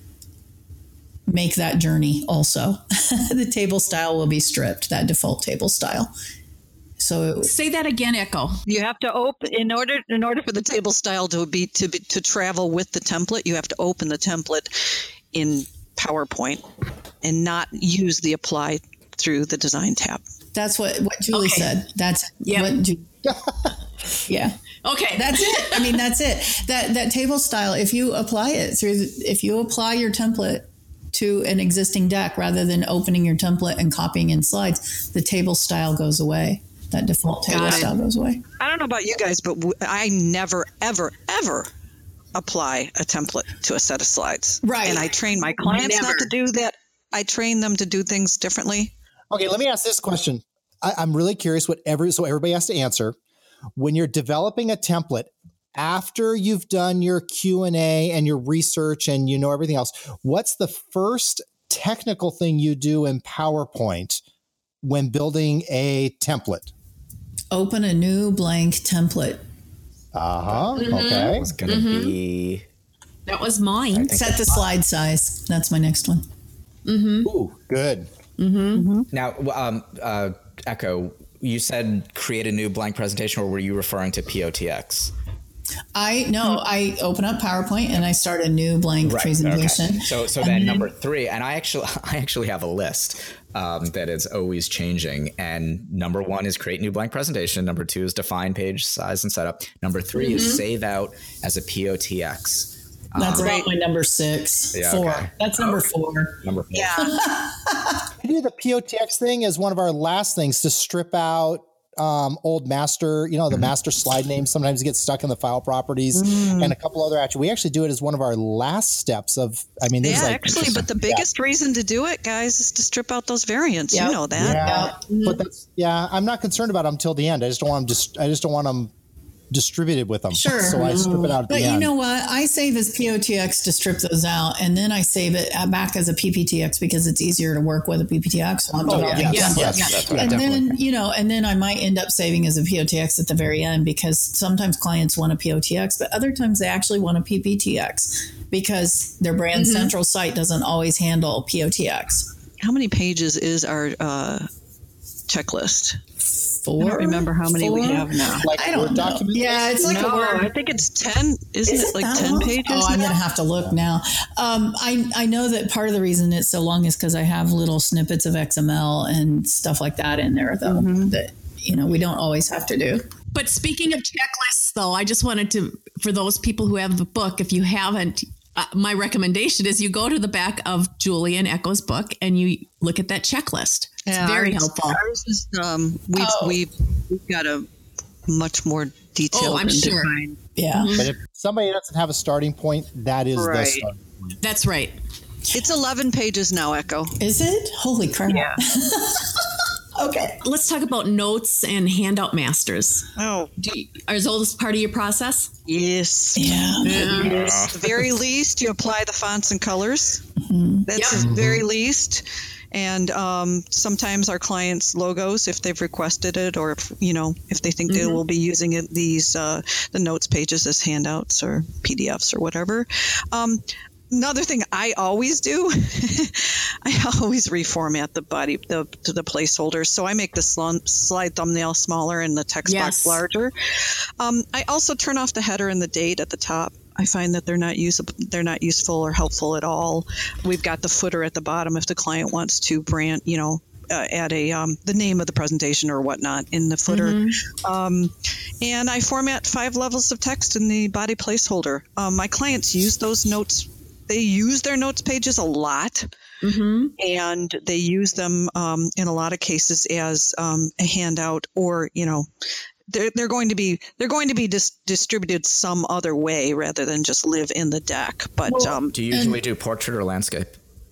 make that journey also. The table style will be stripped, that default table style. So say that again, Echo. You have to open in order in order for the table style to be to be, to travel with the template, you have to open the template in PowerPoint and not use the apply through the design tab. That's what, what Julie okay. said. That's yep. what Ju- yeah. Okay. That's it. I mean, that's it. That that table style, if you apply it through the, if you apply your template to an existing deck rather than opening your template and copying in slides, the table style goes away. That default table style goes away. I don't know about you guys, but w- I never, ever, ever apply a template to a set of slides. Right. And I train my clients never. not to do that. I train them to do things differently. Okay, let me ask this question. I, I'm really curious what every, so everybody has to answer. When you're developing a template, after you've done your Q and A and your research and you know everything else, what's the first technical thing you do in PowerPoint when building a template? Open a new blank template. Uh-huh. Mm-hmm. Okay. It's going to mm-hmm. be... That was mine. Set the slide size. That's my next one. Mm-hmm. Ooh, good. Mm-hmm. Mm-hmm. Now, um, uh, Echo, you said create a new blank presentation, or were you referring to P O T X? I no, I open up PowerPoint and I start a new blank right, presentation. Okay. So, so then, then number three, and I actually, I actually have a list um, that is always changing. And number one is create new blank presentation. Number two is define page size and setup. Number three mm-hmm. is save out as a P O T X. That's um, about my number six. Yeah, four. Okay. That's number four. Number four. Yeah. We do the P O T X thing as one of our last things to strip out um, old master, you know, the mm-hmm. master slide names sometimes get stuck in the file properties mm. and a couple other attributes. We actually do it as one of our last steps of, I mean, yeah, like, actually, but the biggest yeah. reason to do it, guys, is to strip out those variants. Yep. You know that. Yeah. Yep. Mm-hmm. But that's, yeah, I'm not concerned about them till the end. I just don't want them just, I just don't want them distributed with them. Sure. So I strip it out at But the you end. know what? I save as P O T X to strip those out, and then I save it back as a P P T X because it's easier to work with a P P T X. Oh, oh yeah. Yes, yes, yes, yes. And then, you know, and then I might end up saving as a P O T X at the very end because sometimes clients want a P O T X, but other times they actually want a P P T X because their brand mm-hmm. central site doesn't always handle P O T X. How many pages is our uh, checklist? Four? I don't remember how many Four? we have now. Like I don't know. document? Yeah, it's like no, a Word. I think it's ten. Isn't Is it, it like ten long? pages? Oh, I'm now? going to have to look now. Um, I I know that part of the reason it's so long is because I have little snippets of X M L and stuff like that in there, though, mm-hmm. that, you know, we don't always have to do. But speaking of checklists, though, I just wanted to, for those people who have the book, if you haven't, uh, my recommendation is you go to the back of Julie and Echo's book and you look at that checklist. It's yeah, very ours, helpful. Ours is, um, we've, oh. we've, we've got a much more detailed. Oh, I'm sure. Defined. Yeah. But if somebody doesn't have a starting point, that is right. the starting point. That's right. It's eleven pages now, Echo. Is it? Holy crap. Yeah. Okay. Let's talk about notes and handout masters. Oh, Do you, are those part of your process? yes. Yeah. Yes. At the very least, you apply the fonts and colors. Mm-hmm. That's Yep. the very least. And um, sometimes our clients' logos, if they've requested it, or if, you know, if they think they will be using it, these uh, the notes pages as handouts or P D Fs or whatever. Um, Another thing I always do, I always reformat the body, the to the placeholders. So I make the sl- slide thumbnail smaller and the text Yes. box larger. Um, I also turn off the header and the date at the top. I find that they're not usable, they're not useful or helpful at all. We've got the footer at the bottom if the client wants to brand, you know, uh, add a um, the name of the presentation or whatnot in the footer. Mm-hmm. Um, and I format five levels of text in the body placeholder. Um, my clients use those notes. They use their notes pages a lot, Mm-hmm. and they use them um, in a lot of cases as um, a handout, or you know, they're they're going to be they're going to be dis- distributed some other way rather than just live in the deck. But um, Do you usually do portrait or landscape?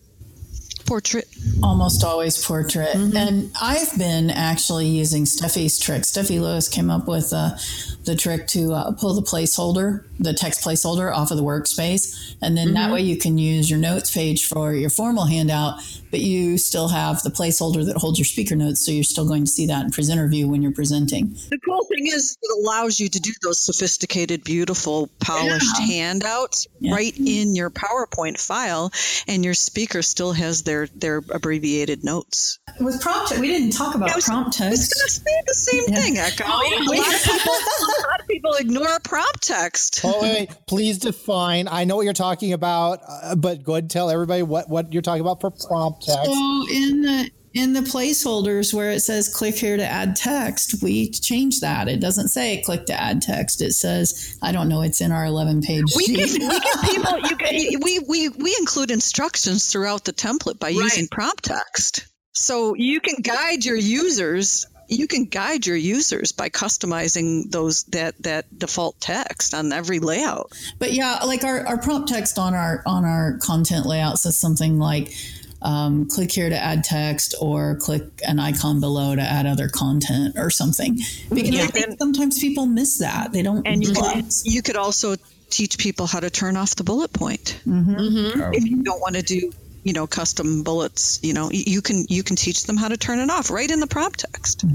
portrait. Almost always portrait. And I've been actually using Steffi's trick. Steffi Lewis came up with uh, the trick to uh, pull the placeholder, the text placeholder off of the workspace. And then that way you can use your notes page for your formal handout, but you still have the placeholder that holds your speaker notes. So you're still going to see that in presenter view when you're presenting. The cool thing is it allows you to do those sophisticated, beautiful, polished Yeah. handouts Yeah. right in your PowerPoint file, and your speaker still has their, their abbreviated notes. With prompt, we didn't talk about I was- prompt I was text. going to say the same Yeah. thing, Echo. Oh, yeah. a, lot of people, a lot of people ignore prompt text. Oh, wait, wait. Please define. I know what you're talking about, uh, but go ahead and tell everybody what, what you're talking about for prompt text. So in the in the placeholders where it says click here to add text, we change that. It doesn't say click to add text. It says, I don't know, it's in our eleven page We sheet. give, we give people, you can, we, we, we include instructions throughout the template by using prompt text. So you can guide your users. You can guide your users by customizing those that, that default text on every layout. But yeah, like our, our prompt text on our on our content layout says something like um, click here to add text, or click an icon below to add other content or something. Because Yeah. I think sometimes people miss that. They don't. And you realize- could, you could also teach people how to turn off the bullet point. Mm-hmm. If you don't want to do, you know, custom bullets, you know, you can you can teach them how to turn it off right in the prompt text.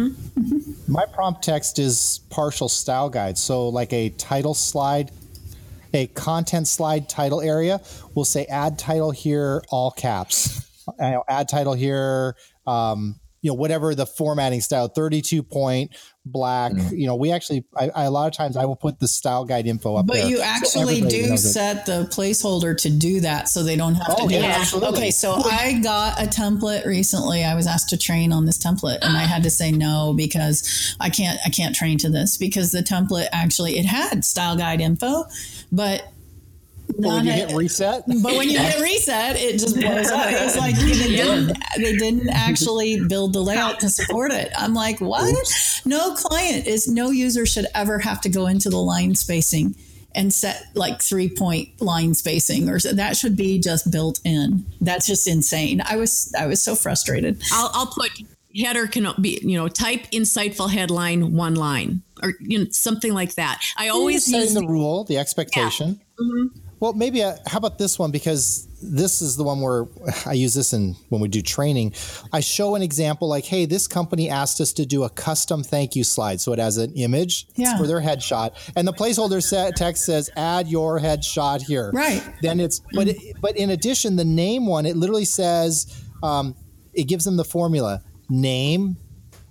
Mm-hmm. My prompt text is partial style guide. So like a title slide, a content slide title area will say add title here, all caps. You know, add title here, um, you know, whatever the formatting style, thirty-two point black. You know, we actually, I, I, a lot of times I will put the style guide info up But there. you so actually everybody do knows it. set the placeholder to do that, so they don't have Oh, to do yeah, it. absolutely. Okay, so I got a template recently. I was asked to train on this template, and I had to say no because I can't. I can't train to this because the template actually it had style guide info, but. But when none you of- hit reset, But when you hit reset, it just blows up. It's like they didn't, they didn't actually build the layout to support it. I'm like, what? No client is, no user should ever have to go into the line spacing and set like three point line spacing, or so. That should be just built in. That's just insane. I was, I was so frustrated. I'll, I'll put header can be, you know, type insightful headline, one line, or you know, something like that. I always setting use the rule, the expectation. Well, maybe uh how about this one? Because this is the one where I use this in when we do training. I show an example like, hey, this company asked us to do a custom thank you slide. So it has an image Yeah. for their headshot. And the placeholder set text says, add your headshot here. Right. Then it's, but, it, but in addition, the name one, it literally says, um, it gives them the formula name.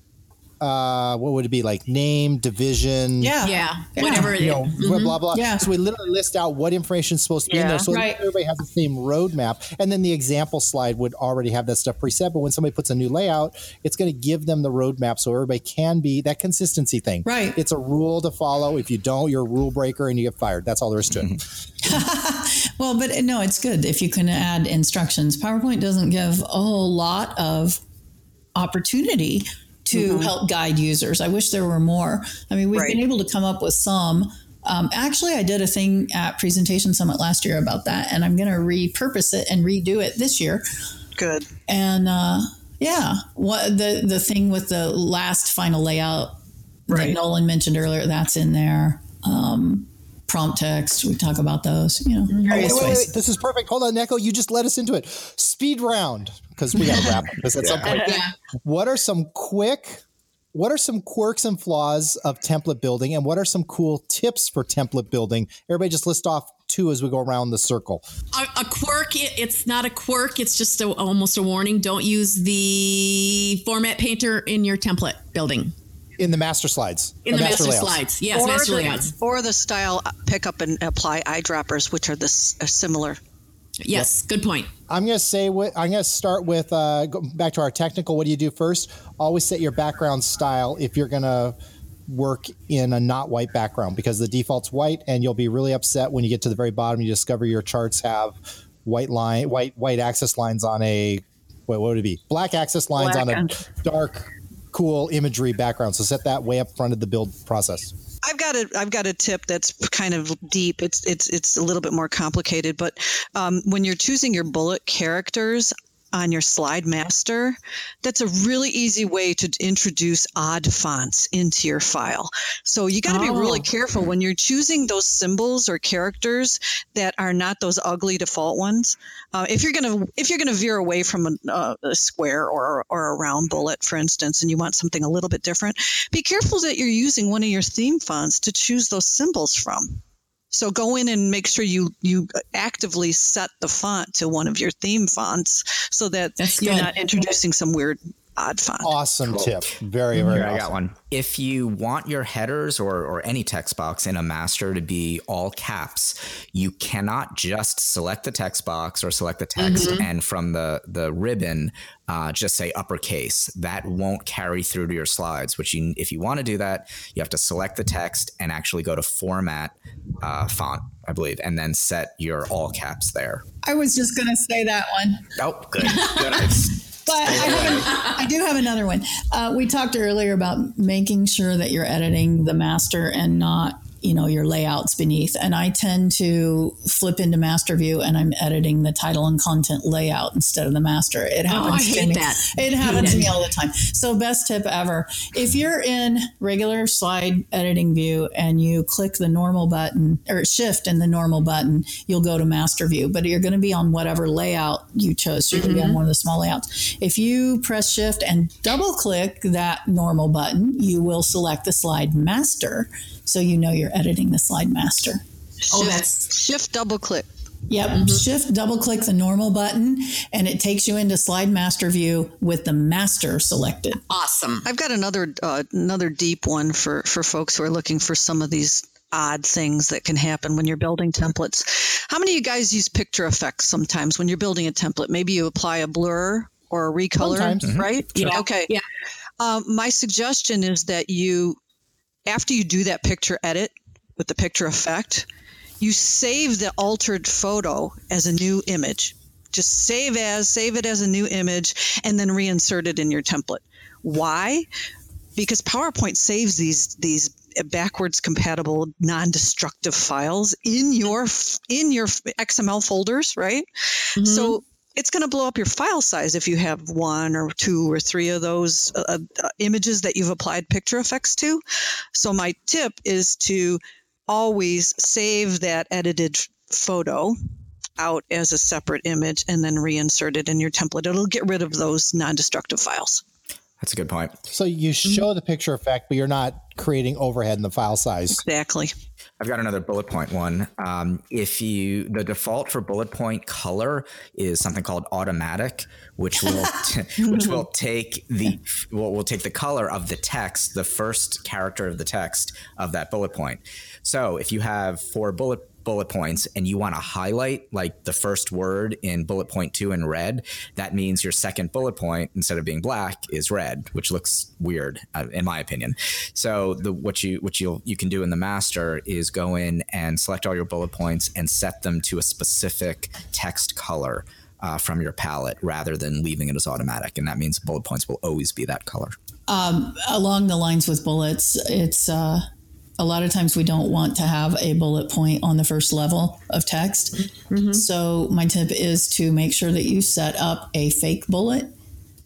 Uh, what would it be like? Name, division. Yeah. yeah, whatever it You is. know, blah, blah. Yeah. So we literally list out what information is supposed to be in there. Yeah. So Right. everybody has the same roadmap. And then the example slide would already have that stuff preset. But when somebody puts a new layout, it's going to give them the roadmap so everybody can be that consistency thing. Right. It's a rule to follow. If you don't, you're a rule breaker and you get fired. That's all there is to it. Well, but no, it's good if you can add instructions. PowerPoint doesn't give a whole lot of opportunity to help guide users. I wish there were more. I mean, we've Right. been able to come up with some. Um, actually, I did a thing at Presentation Summit last year about that, and I'm going to repurpose it and redo it this year. Good. And uh, Yeah. What the, the thing with the last final layout Right. that Nolan mentioned earlier, that's in there. Um, prompt text, we talk about those, you know. Oh, wait, various wait, wait, ways. wait. This is perfect. Hold on, Neko. You just led us into it. Speed round, because we got to wrap this at some point. Yeah. What are some quick, what are some quirks and flaws of template building, and what are some cool tips for template building? Everybody just list off two as we go around the circle. A, a quirk, it, it's not a quirk. It's just a, almost a warning. Don't use the format painter in your template building. In the master slides. In or the master, layouts. slides. Yes, or, master the, layouts. or the style pick up and apply eyedroppers, which are this are similar. Yes, good point. I'm going to say what I'm going to start with. Uh, go back to our technical. What do you do first? Always set your background style if you're going to work in a not white background, because the default's white, and you'll be really upset when you get to the very bottom. You discover your charts have white line, white white axis lines on a what, what would it be? Black axis lines Black on a and- dark, cool imagery background. So set that way up front of the build process. I've got a I've got a tip that's kind of deep. It's it's it's a little bit more complicated, but um, when you're choosing your bullet characters on your slide master, that's a really easy way to introduce odd fonts into your file. So you got to be really Oh. careful when you're choosing those symbols or characters that are not those ugly default ones. Uh, if you're gonna if you're gonna veer away from a, uh, a square or or a round bullet, for instance, and you want something a little bit different, be careful that you're using one of your theme fonts to choose those symbols from. So go in and make sure you you actively set the font to one of your theme fonts so that That's you're good. not introducing some weird odd font. Awesome tip. Very, very Here, awesome. I got one. If you want your headers or, or any text box in a master to be all caps, you cannot just select the text box or select the text Mm-hmm. and from the, the ribbon, uh, just say uppercase. That won't carry through to your slides, which you, if you want to do that, you have to select the text and actually go to format uh, font, I believe, and then set your all caps there. I was just going to say that one. Oh, good. Good. But I, have, I do have another one. Uh, we talked earlier about making sure that you're editing the master and not, you know, your layouts beneath. And I tend to flip into master view and I'm editing the title and content layout instead of the master. It happens Oh, I to hate me. that. It happens to me all the time. So best tip ever. If you're in regular slide editing view and you click the normal button or shift and the normal button, you'll go to master view, but you're going to be on whatever layout you chose. So you're going to be on one of the small layouts. If you press shift and double click that normal button, you will select the slide master. So you know you're editing the slide master. Oh, Shift- that's shift double click. Yep. Shift, double click the normal button, and it takes you into slide master view with the master selected. awesome. I've got another uh, another deep one for for folks who are looking for some of these odd things that can happen when you're building templates. How many of you guys use picture effects sometimes when you're building a template? Maybe you apply a blur or a recolor, Sometimes. right? Yeah. Okay. Yeah. Um, my suggestion is that you, after you do that picture edit with the picture effect, you save the altered photo as a new image. Just save as, save it as a new image, and then reinsert it in your template. Why? Because PowerPoint saves these these backwards compatible non-destructive files in your in your X M L folders, right? Mm-hmm. So it's going to blow up your file size if you have one or two or three of those uh, uh, images that you've applied picture effects to. So my tip is to always save that edited photo out as a separate image and then reinsert it in your template. It'll get rid of those non-destructive files. That's a good point. So you show the picture effect, but you're not creating overhead in the file size. Exactly. I've got another bullet point one. Um, if you, the default for bullet point color is something called automatic, which will, t- which will take the, will, will take the color of the text, the first character of the text of that bullet point. So if you have four bullet bullet points and you want to highlight like the first word in bullet point two in red, that means your second bullet point, instead of being black, is red, which looks weird uh, in my opinion. So the what you what you you can do in the master is go in and select all your bullet points and set them to a specific text color uh, from your palette rather than leaving it as automatic. And that means bullet points will always be that color. Um, along the lines with bullets, it's uh, a lot of times we don't want to have a bullet point on the first level of text. Mm-hmm. So my tip is to make sure that you set up a fake bullet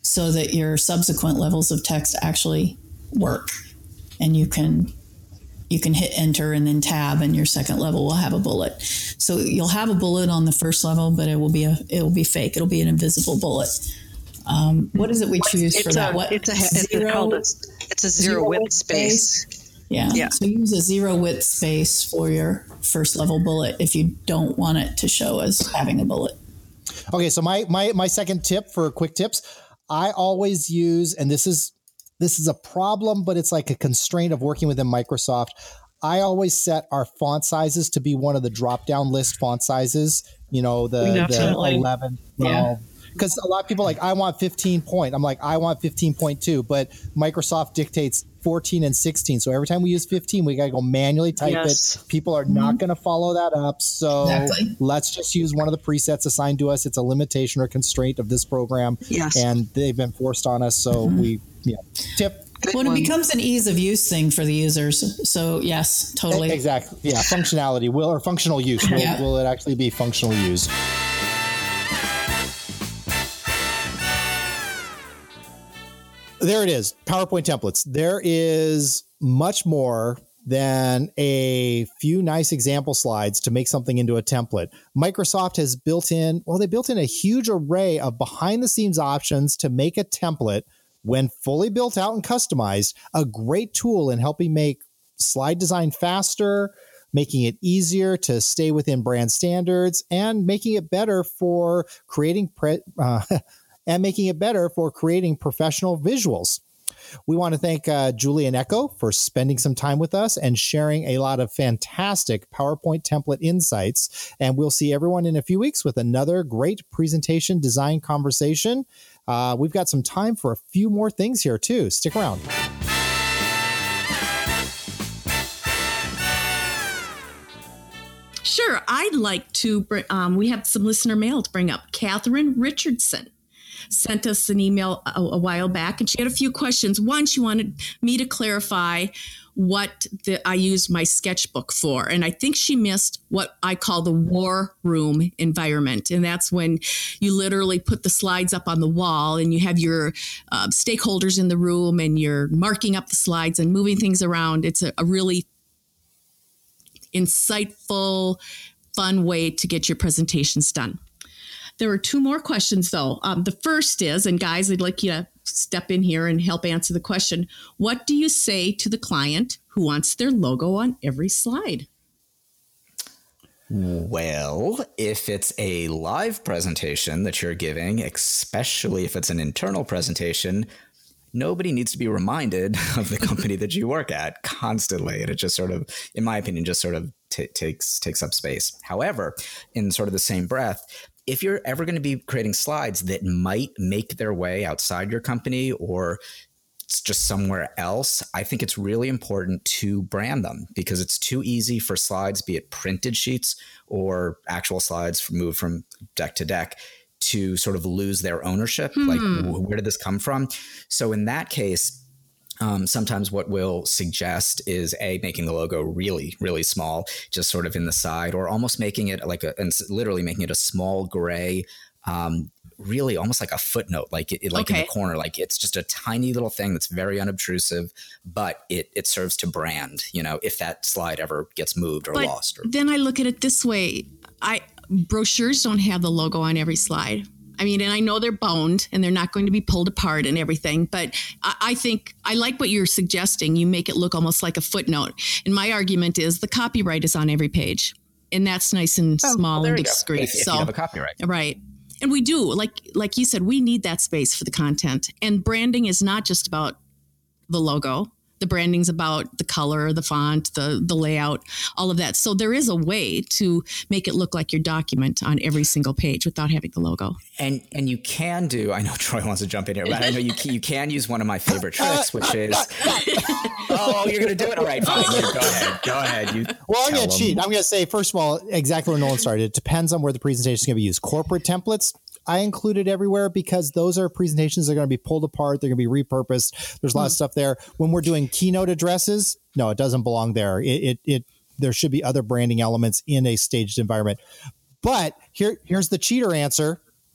so that your subsequent levels of text actually work. And you can you can hit enter and then tab, and your second level will have a bullet. So you'll have a bullet on the first level, but it will be a it will be fake. It'll be an invisible bullet. Um, what is it we choose it's for a, that? What it's a zero, it's called a, it's a zero, zero width, width space. space. Yeah. yeah. So use a zero width space for your first level bullet if you don't want it to show as having a bullet. Okay, so my my my second tip for quick tips, I always use, and this is this is a problem, but it's like a constraint of working within Microsoft. I always set our font sizes to be one of the drop down list font sizes. You know, the, the eleven, twelve. Yeah. Because a lot of people are like, I want fifteen point. I'm like, I want fifteen point two, but Microsoft dictates fourteen and sixteen. So every time we use fifteen, we got to go manually type yes. it. People are mm-hmm. not going to follow that up. So exactly. let's just use one of the presets assigned to us. It's a limitation or constraint of this program. Yes. And they've been forced on us. So mm-hmm. we, yeah. Tip. Well, it becomes an ease of use thing for the users. So yes, totally. Exactly. Yeah. Functionality will, or functional use. Will, yeah. will it actually be functional use? There it is. PowerPoint templates. There is much more than a few nice example slides to make something into a template. Microsoft has built in, well, they built in a huge array of behind the scenes options to make a template, when fully built out and customized, a great tool in helping make slide design faster, making it easier to stay within brand standards, and making it better for creating pre- uh, and making it better for creating professional visuals. We want to thank uh, Julie and Echo for spending some time with us and sharing a lot of fantastic PowerPoint template insights. And we'll see everyone in a few weeks with another great presentation design conversation. Uh, we've got some time for a few more things here, too. Stick around. Sure. I'd like to bring, um, we have some listener mail to bring up. Catherine Richardson sent us an email a, a while back, and she had a few questions. One, she wanted me to clarify what the, I used my sketchbook for. And I think she missed what I call the war room environment. And that's when you literally put the slides up on the wall and you have your uh, stakeholders in the room and you're marking up the slides and moving things around. It's a, a really insightful, fun way to get your presentations done. There are two more questions, though. Um, the first is, and guys, I'd like you to step in here and help answer the question. What do you say to the client who wants their logo on every slide? Well, if it's a live presentation that you're giving, especially if it's an internal presentation, nobody needs to be reminded of the company that you work at constantly. And it just sort of, in my opinion, just sort of t- takes takes up space. However, in sort of the same breath, if you're ever going to be creating slides that might make their way outside your company or it's just somewhere else, I think it's really important to brand them, because it's too easy for slides, be it printed sheets or actual slides moved from deck to deck, to sort of lose their ownership. Hmm. Like, where did this come from? So in that case, Um, sometimes what we'll suggest is a making the logo really, really small, just sort of in the side, or almost making it like a, and literally making it a small gray, um, really almost like a footnote, like it, like okay. in the corner, like it's just a tiny little thing that's very unobtrusive, but it it serves to brand, you know, if that slide ever gets moved or but lost. Or, then I look at it this way: I brochures don't have the logo on every slide. I mean, and I know they're bound and they're not going to be pulled apart and everything, but I, I think I like what you're suggesting. You make it look almost like a footnote. And my argument is the copyright is on every page, and that's nice and oh, small and discreet. If, if so, you have a copyright. Right. And we do, like like you said, we need that space for the content. And branding is not just about the logo. The branding's about the color, the font, the the layout, all of that. So there is a way to make it look like your document on every single page without having the logo. And and you can do, I know Troy wants to jump in here, but I know you can, you can use one of my favorite tricks, which is, oh, you're going to do it? All right, fine. Go ahead. Go ahead. You well, I'm going to cheat. I'm going to say, first of all, exactly where Nolan started. It depends on where the presentation is going to be used. Corporate templates, I include it everywhere because those are presentations that are going to be pulled apart. They're going to be repurposed. There's a lot mm. of stuff there. When we're doing keynote addresses, no, it doesn't belong there. It, it, it, there should be other branding elements in a staged environment. But here, here's the cheater answer.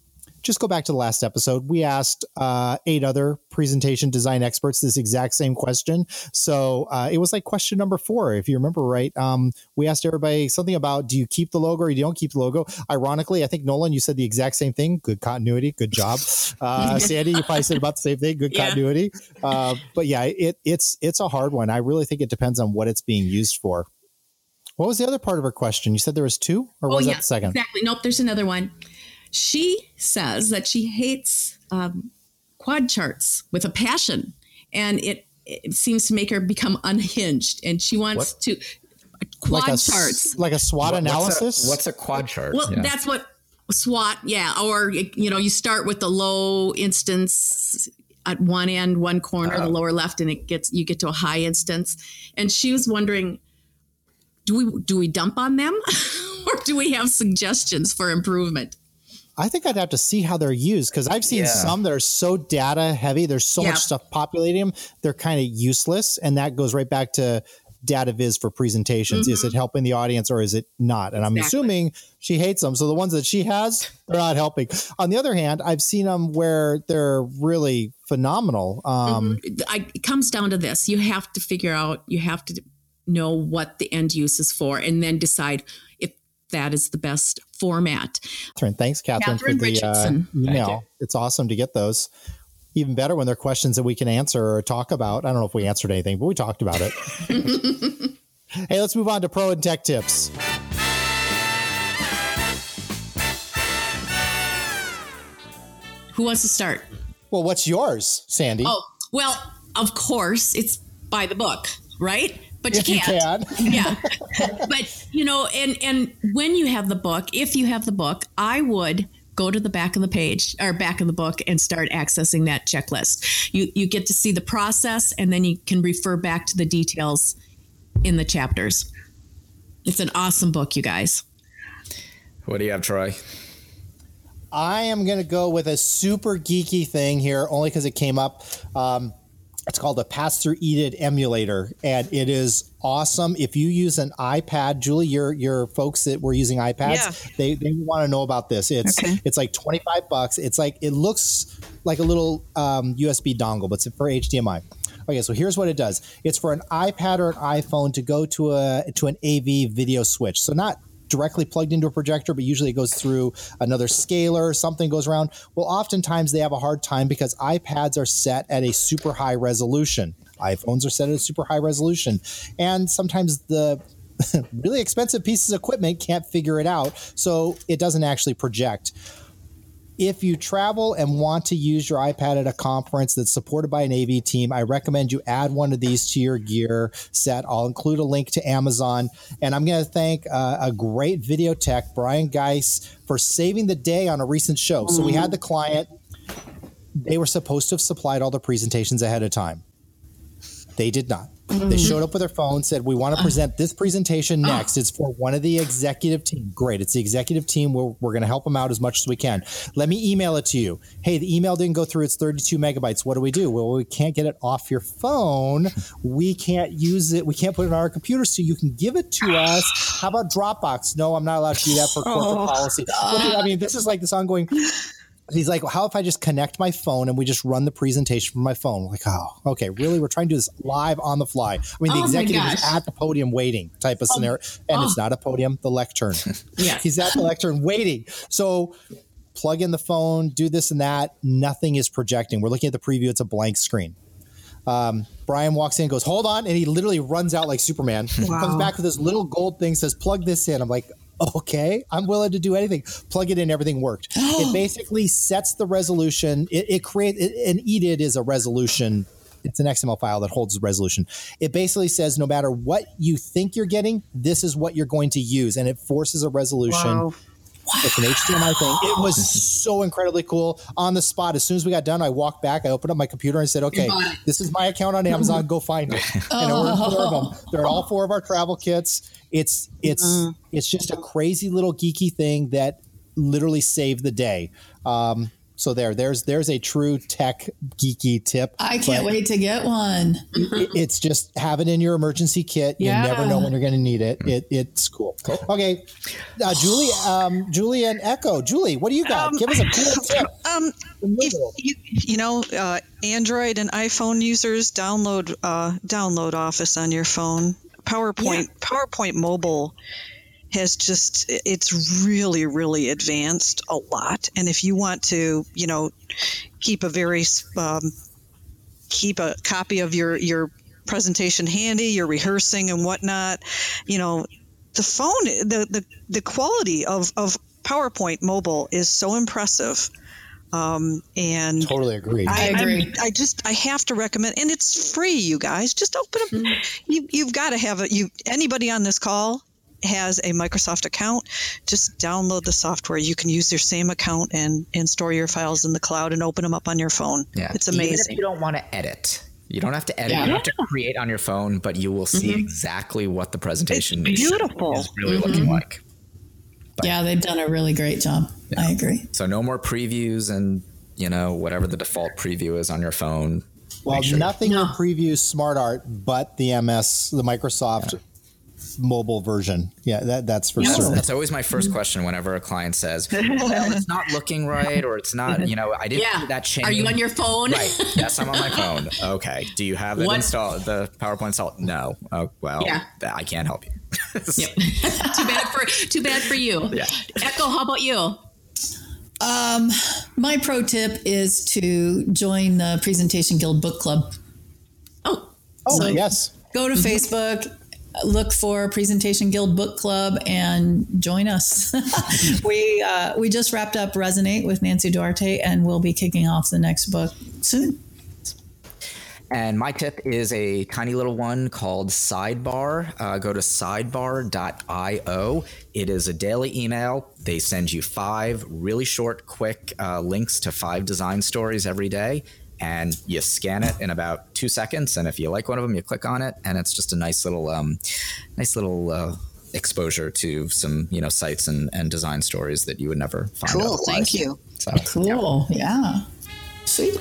just go back to the last episode. We asked uh, eight other presentation design experts this exact same question. So uh, it was like question number four, if you remember right. Um, we asked everybody something about, do you keep the logo or you don't keep the logo? Ironically, I think, Nolan, you said the exact same thing. Good continuity. Good job. Uh, Sandy, you probably said about the same thing. Good yeah. continuity. Uh, but yeah, it, it's it's a hard one. I really think it depends on what it's being used for. What was the other part of her question? You said there was two, or was oh, yeah, that the second? Exactly. Nope, there's another one. She says that she hates um, quad charts with a passion, and it, it seems to make her become unhinged, and she wants what? to quad like a, charts. Like a SWOT what, analysis? What's a, what's a quad chart? Well, yeah. that's what SWOT, yeah. Or, you know, you start with the low instance at one end, one corner, uh, the lower left, and it gets you get to a high instance. And she was wondering, do we do we dump on them or do we have suggestions for improvement? I think I'd have to see how they're used, because I've seen yeah. some that are so data heavy. There's so yeah. much stuff populating them. They're kind of useless. And that goes right back to data viz for presentations. Mm-hmm. Is it helping the audience or is it not? And I'm exactly. assuming she hates them. So the ones that she has, they're not helping. On the other hand, I've seen them where they're really phenomenal. Um, mm-hmm. I, it comes down to this. You have to figure out, you have to know what the end use is for, and then decide if that is the best format. Thanks, Catherine, Catherine for the uh, email. It's awesome to get those. Even better when they're questions that we can answer or talk about. I don't know if we answered anything, but we talked about it. Hey, let's move on to pro and tech tips. Who wants to start? Well, what's yours, Sandy? Oh, well, of course, it's by the book, right? But you if can't. You can. Yeah. But, you know, and, and when you have the book, if you have the book, I would go to the back of the page or back of the book and start accessing that checklist. You you get to see the process, and then you can refer back to the details in the chapters. It's an awesome book, you guys. What do you have, Troy? I am going to go with a super geeky thing here, only because it came up. Um, It's called a pass-through E D I T emulator, and it is awesome. If you use an iPad, Julie, your your folks that were using iPads, yeah. they they want to know about this. It's okay. It's like twenty-five bucks. It's like it looks like a little um, U S B dongle, but it's for H D M I. Okay, so here's what it does. It's for an iPad or an iPhone to go to a to an A V video switch. So not directly plugged into a projector, but usually it goes through another scaler, something goes around. Well, oftentimes they have a hard time because iPads are set at a super high resolution. iPhones are set at a super high resolution. And sometimes the really expensive pieces of equipment can't figure it out, so it doesn't actually project. If you travel and want to use your iPad at a conference that's supported by an A V team, I recommend you add one of these to your gear set. I'll include a link to Amazon. And I'm going to thank uh, a great video tech, Brian Geis, for saving the day on a recent show. So we had the client. They were supposed to have supplied all the presentations ahead of time. They did not. Mm-hmm. They showed up with their phone, said, we want to present this presentation next. It's for one of the executive team. Great. It's the executive team. We're, we're going to help them out as much as we can. Let me email it to you. Hey, the email didn't go through. It's thirty-two megabytes. What do we do? Well, we can't get it off your phone. We can't use it. We can't put it on our computer, so you can give it to us. How about Dropbox? No, I'm not allowed to do that for corporate oh, policy. I mean, this is like this ongoing... He's like, well, how if I just connect my phone and we just run the presentation from my phone? We're like, oh, okay, really? We're trying to do this live on the fly. I mean, the oh executive is at the podium waiting type of scenario. Oh. And oh. It's not a podium, the lectern. Yeah. He's at the lectern waiting. So plug in the phone, do this and that. Nothing is projecting. We're looking at the preview. It's a blank screen. Um, Brian walks in and goes, hold on. And he literally runs out like Superman. Wow. Comes back with this little gold thing, says, plug this in. I'm like, okay, I'm willing to do anything. Plug it in, everything worked. It basically sets the resolution. It, it creates an E D I T is a resolution. It's an X M L file that holds the resolution. It basically says no matter what you think you're getting, this is what you're going to use, and it forces a resolution. Wow. It's an H D M I thing. It was so incredibly cool. On the spot, as soon as we got done, I walked back, I opened up my computer and said, okay, this is my account on Amazon. Go find it. And I ordered four of them. They're in all four of our travel kits. It's it's mm-hmm. it's just a crazy little geeky thing that literally saved the day. Um, So there, there's there's a true tech geeky tip. I can't wait to get one. It, it's just have it in your emergency kit. Yeah. You never know when you're going to need it. It it's cool. cool. Okay, uh, Julie, um, Julie and Echo. Julie, what do you got? Um, Give us a cool tip. Um, if you, you know, uh, Android and iPhone users download uh, download Office on your phone. PowerPoint yeah. PowerPoint Mobile has just, it's really, really advanced a lot. And if you want to, you know, keep a very, um, keep a copy of your, your presentation handy, you're rehearsing and whatnot, you know, the phone, the, the, the quality of, of PowerPoint Mobile is so impressive. Um, and totally agree. I, I agree. I, I just, I have to recommend, and it's free, you guys, just open up. Mm-hmm. You, you've got to have a, you, anybody on this call has a Microsoft account, just download the software. You can use your same account and, and store your files in the cloud and open them up on your phone. Yeah. It's amazing. Even if you don't want to edit, you don't have to edit. Yeah. You don't have to create on your phone, but you will see mm-hmm. exactly what the presentation it's beautiful. is really mm-hmm. looking like. But, yeah, they've done a really great job. Yeah. I agree. So no more previews and, you know, whatever the default preview is on your phone. Well, sure nothing no. will preview SmartArt but the M S, the Microsoft yeah. mobile version. Yeah, that, that's for yeah, sure. That's, that's always my first question whenever a client says, well, it's not looking right, or it's not, you know, I didn't yeah. do that change. Are you on your phone? Right. Yes, I'm on my phone. Okay. Do you have it What? installed, the PowerPoint installed? No. Oh, well, Yeah. I can't help you. Yep. too bad for too bad for you. Yeah. Echo, how about you? Um, my pro tip is to join the Presentation Guild Book Club. Oh, Oh, So- yes. Go to Mm-hmm. Facebook, look for Presentation Guild Book Club, and join us. we uh, we just wrapped up Resonate with Nancy Duarte, and we'll be kicking off the next book soon. And my tip is a tiny little one called Sidebar. Uh, go to sidebar dot io. It is a daily email. They send you five really short, quick uh, links to five design stories every day. And you scan it in about two seconds. And if you like one of them, you click on it. And it's just a nice little, um, nice little uh, exposure to some, you know, sites and, and design stories that you would never find Cool. otherwise. Thank you. So, Cool. Yeah. yeah. Sweet.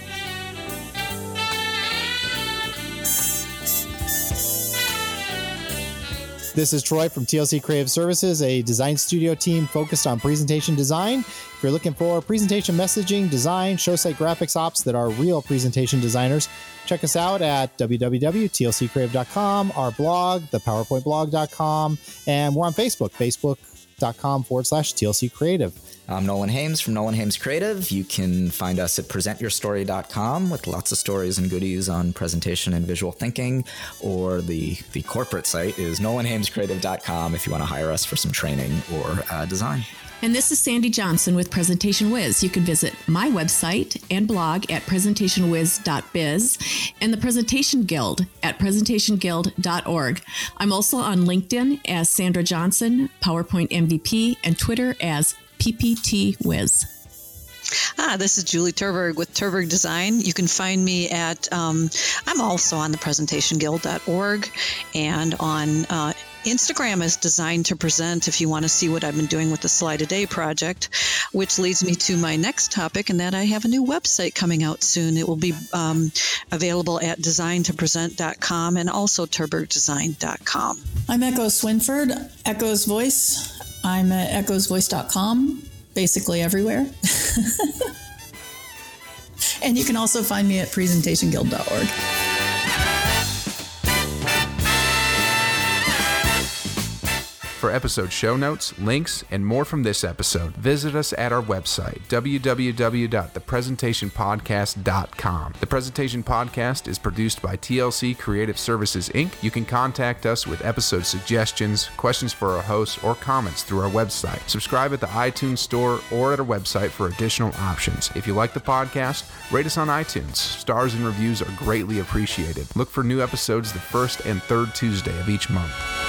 This is Troy from T L C Creative Services, a design studio team focused on presentation design. If you're looking for presentation messaging, design, show site graphics ops that are real presentation designers, check us out at w w w dot t l c creative dot com, our blog, the powerpoint blog dot com, and we're on Facebook, facebook.com forward slash TLC Creative. I'm Nolan Hames from Nolan Hames Creative. You can find us at present your story dot com with lots of stories and goodies on presentation and visual thinking, or the, the corporate site is nolan hames creative dot com if you want to hire us for some training or uh, design. And this is Sandy Johnson with Presentation Whiz. You can visit my website and blog at presentation whiz dot biz and the Presentation Guild at presentation guild dot org. I'm also on LinkedIn as Sandra Johnson, PowerPoint M V P, and Twitter as P P T Whiz. Ah, this is Julie Turberg with Turberg Design. You can find me at, um, I'm also on the presentation guild dot org and on uh, Instagram as Design to Present if you want to see what I've been doing with the Slide a Day project, which leads me to my next topic, and that I have a new website coming out soon. It will be um, available at design to present dot com and also turberg design dot com. I'm Echo Swinford, Echo's Voice. I'm at echoes voice dot com, basically everywhere. And you can also find me at presentation guild dot org. For episode show notes, links, and more from this episode, visit us at our website, w w w dot the presentation podcast dot com. The Presentation Podcast is produced by T L C Creative Services, Incorporated. You can contact us with episode suggestions, questions for our hosts, or comments through our website. Subscribe at the iTunes Store or at our website for additional options. If you like the podcast, rate us on iTunes. Stars and reviews are greatly appreciated. Look for new episodes the first and third Tuesday of each month.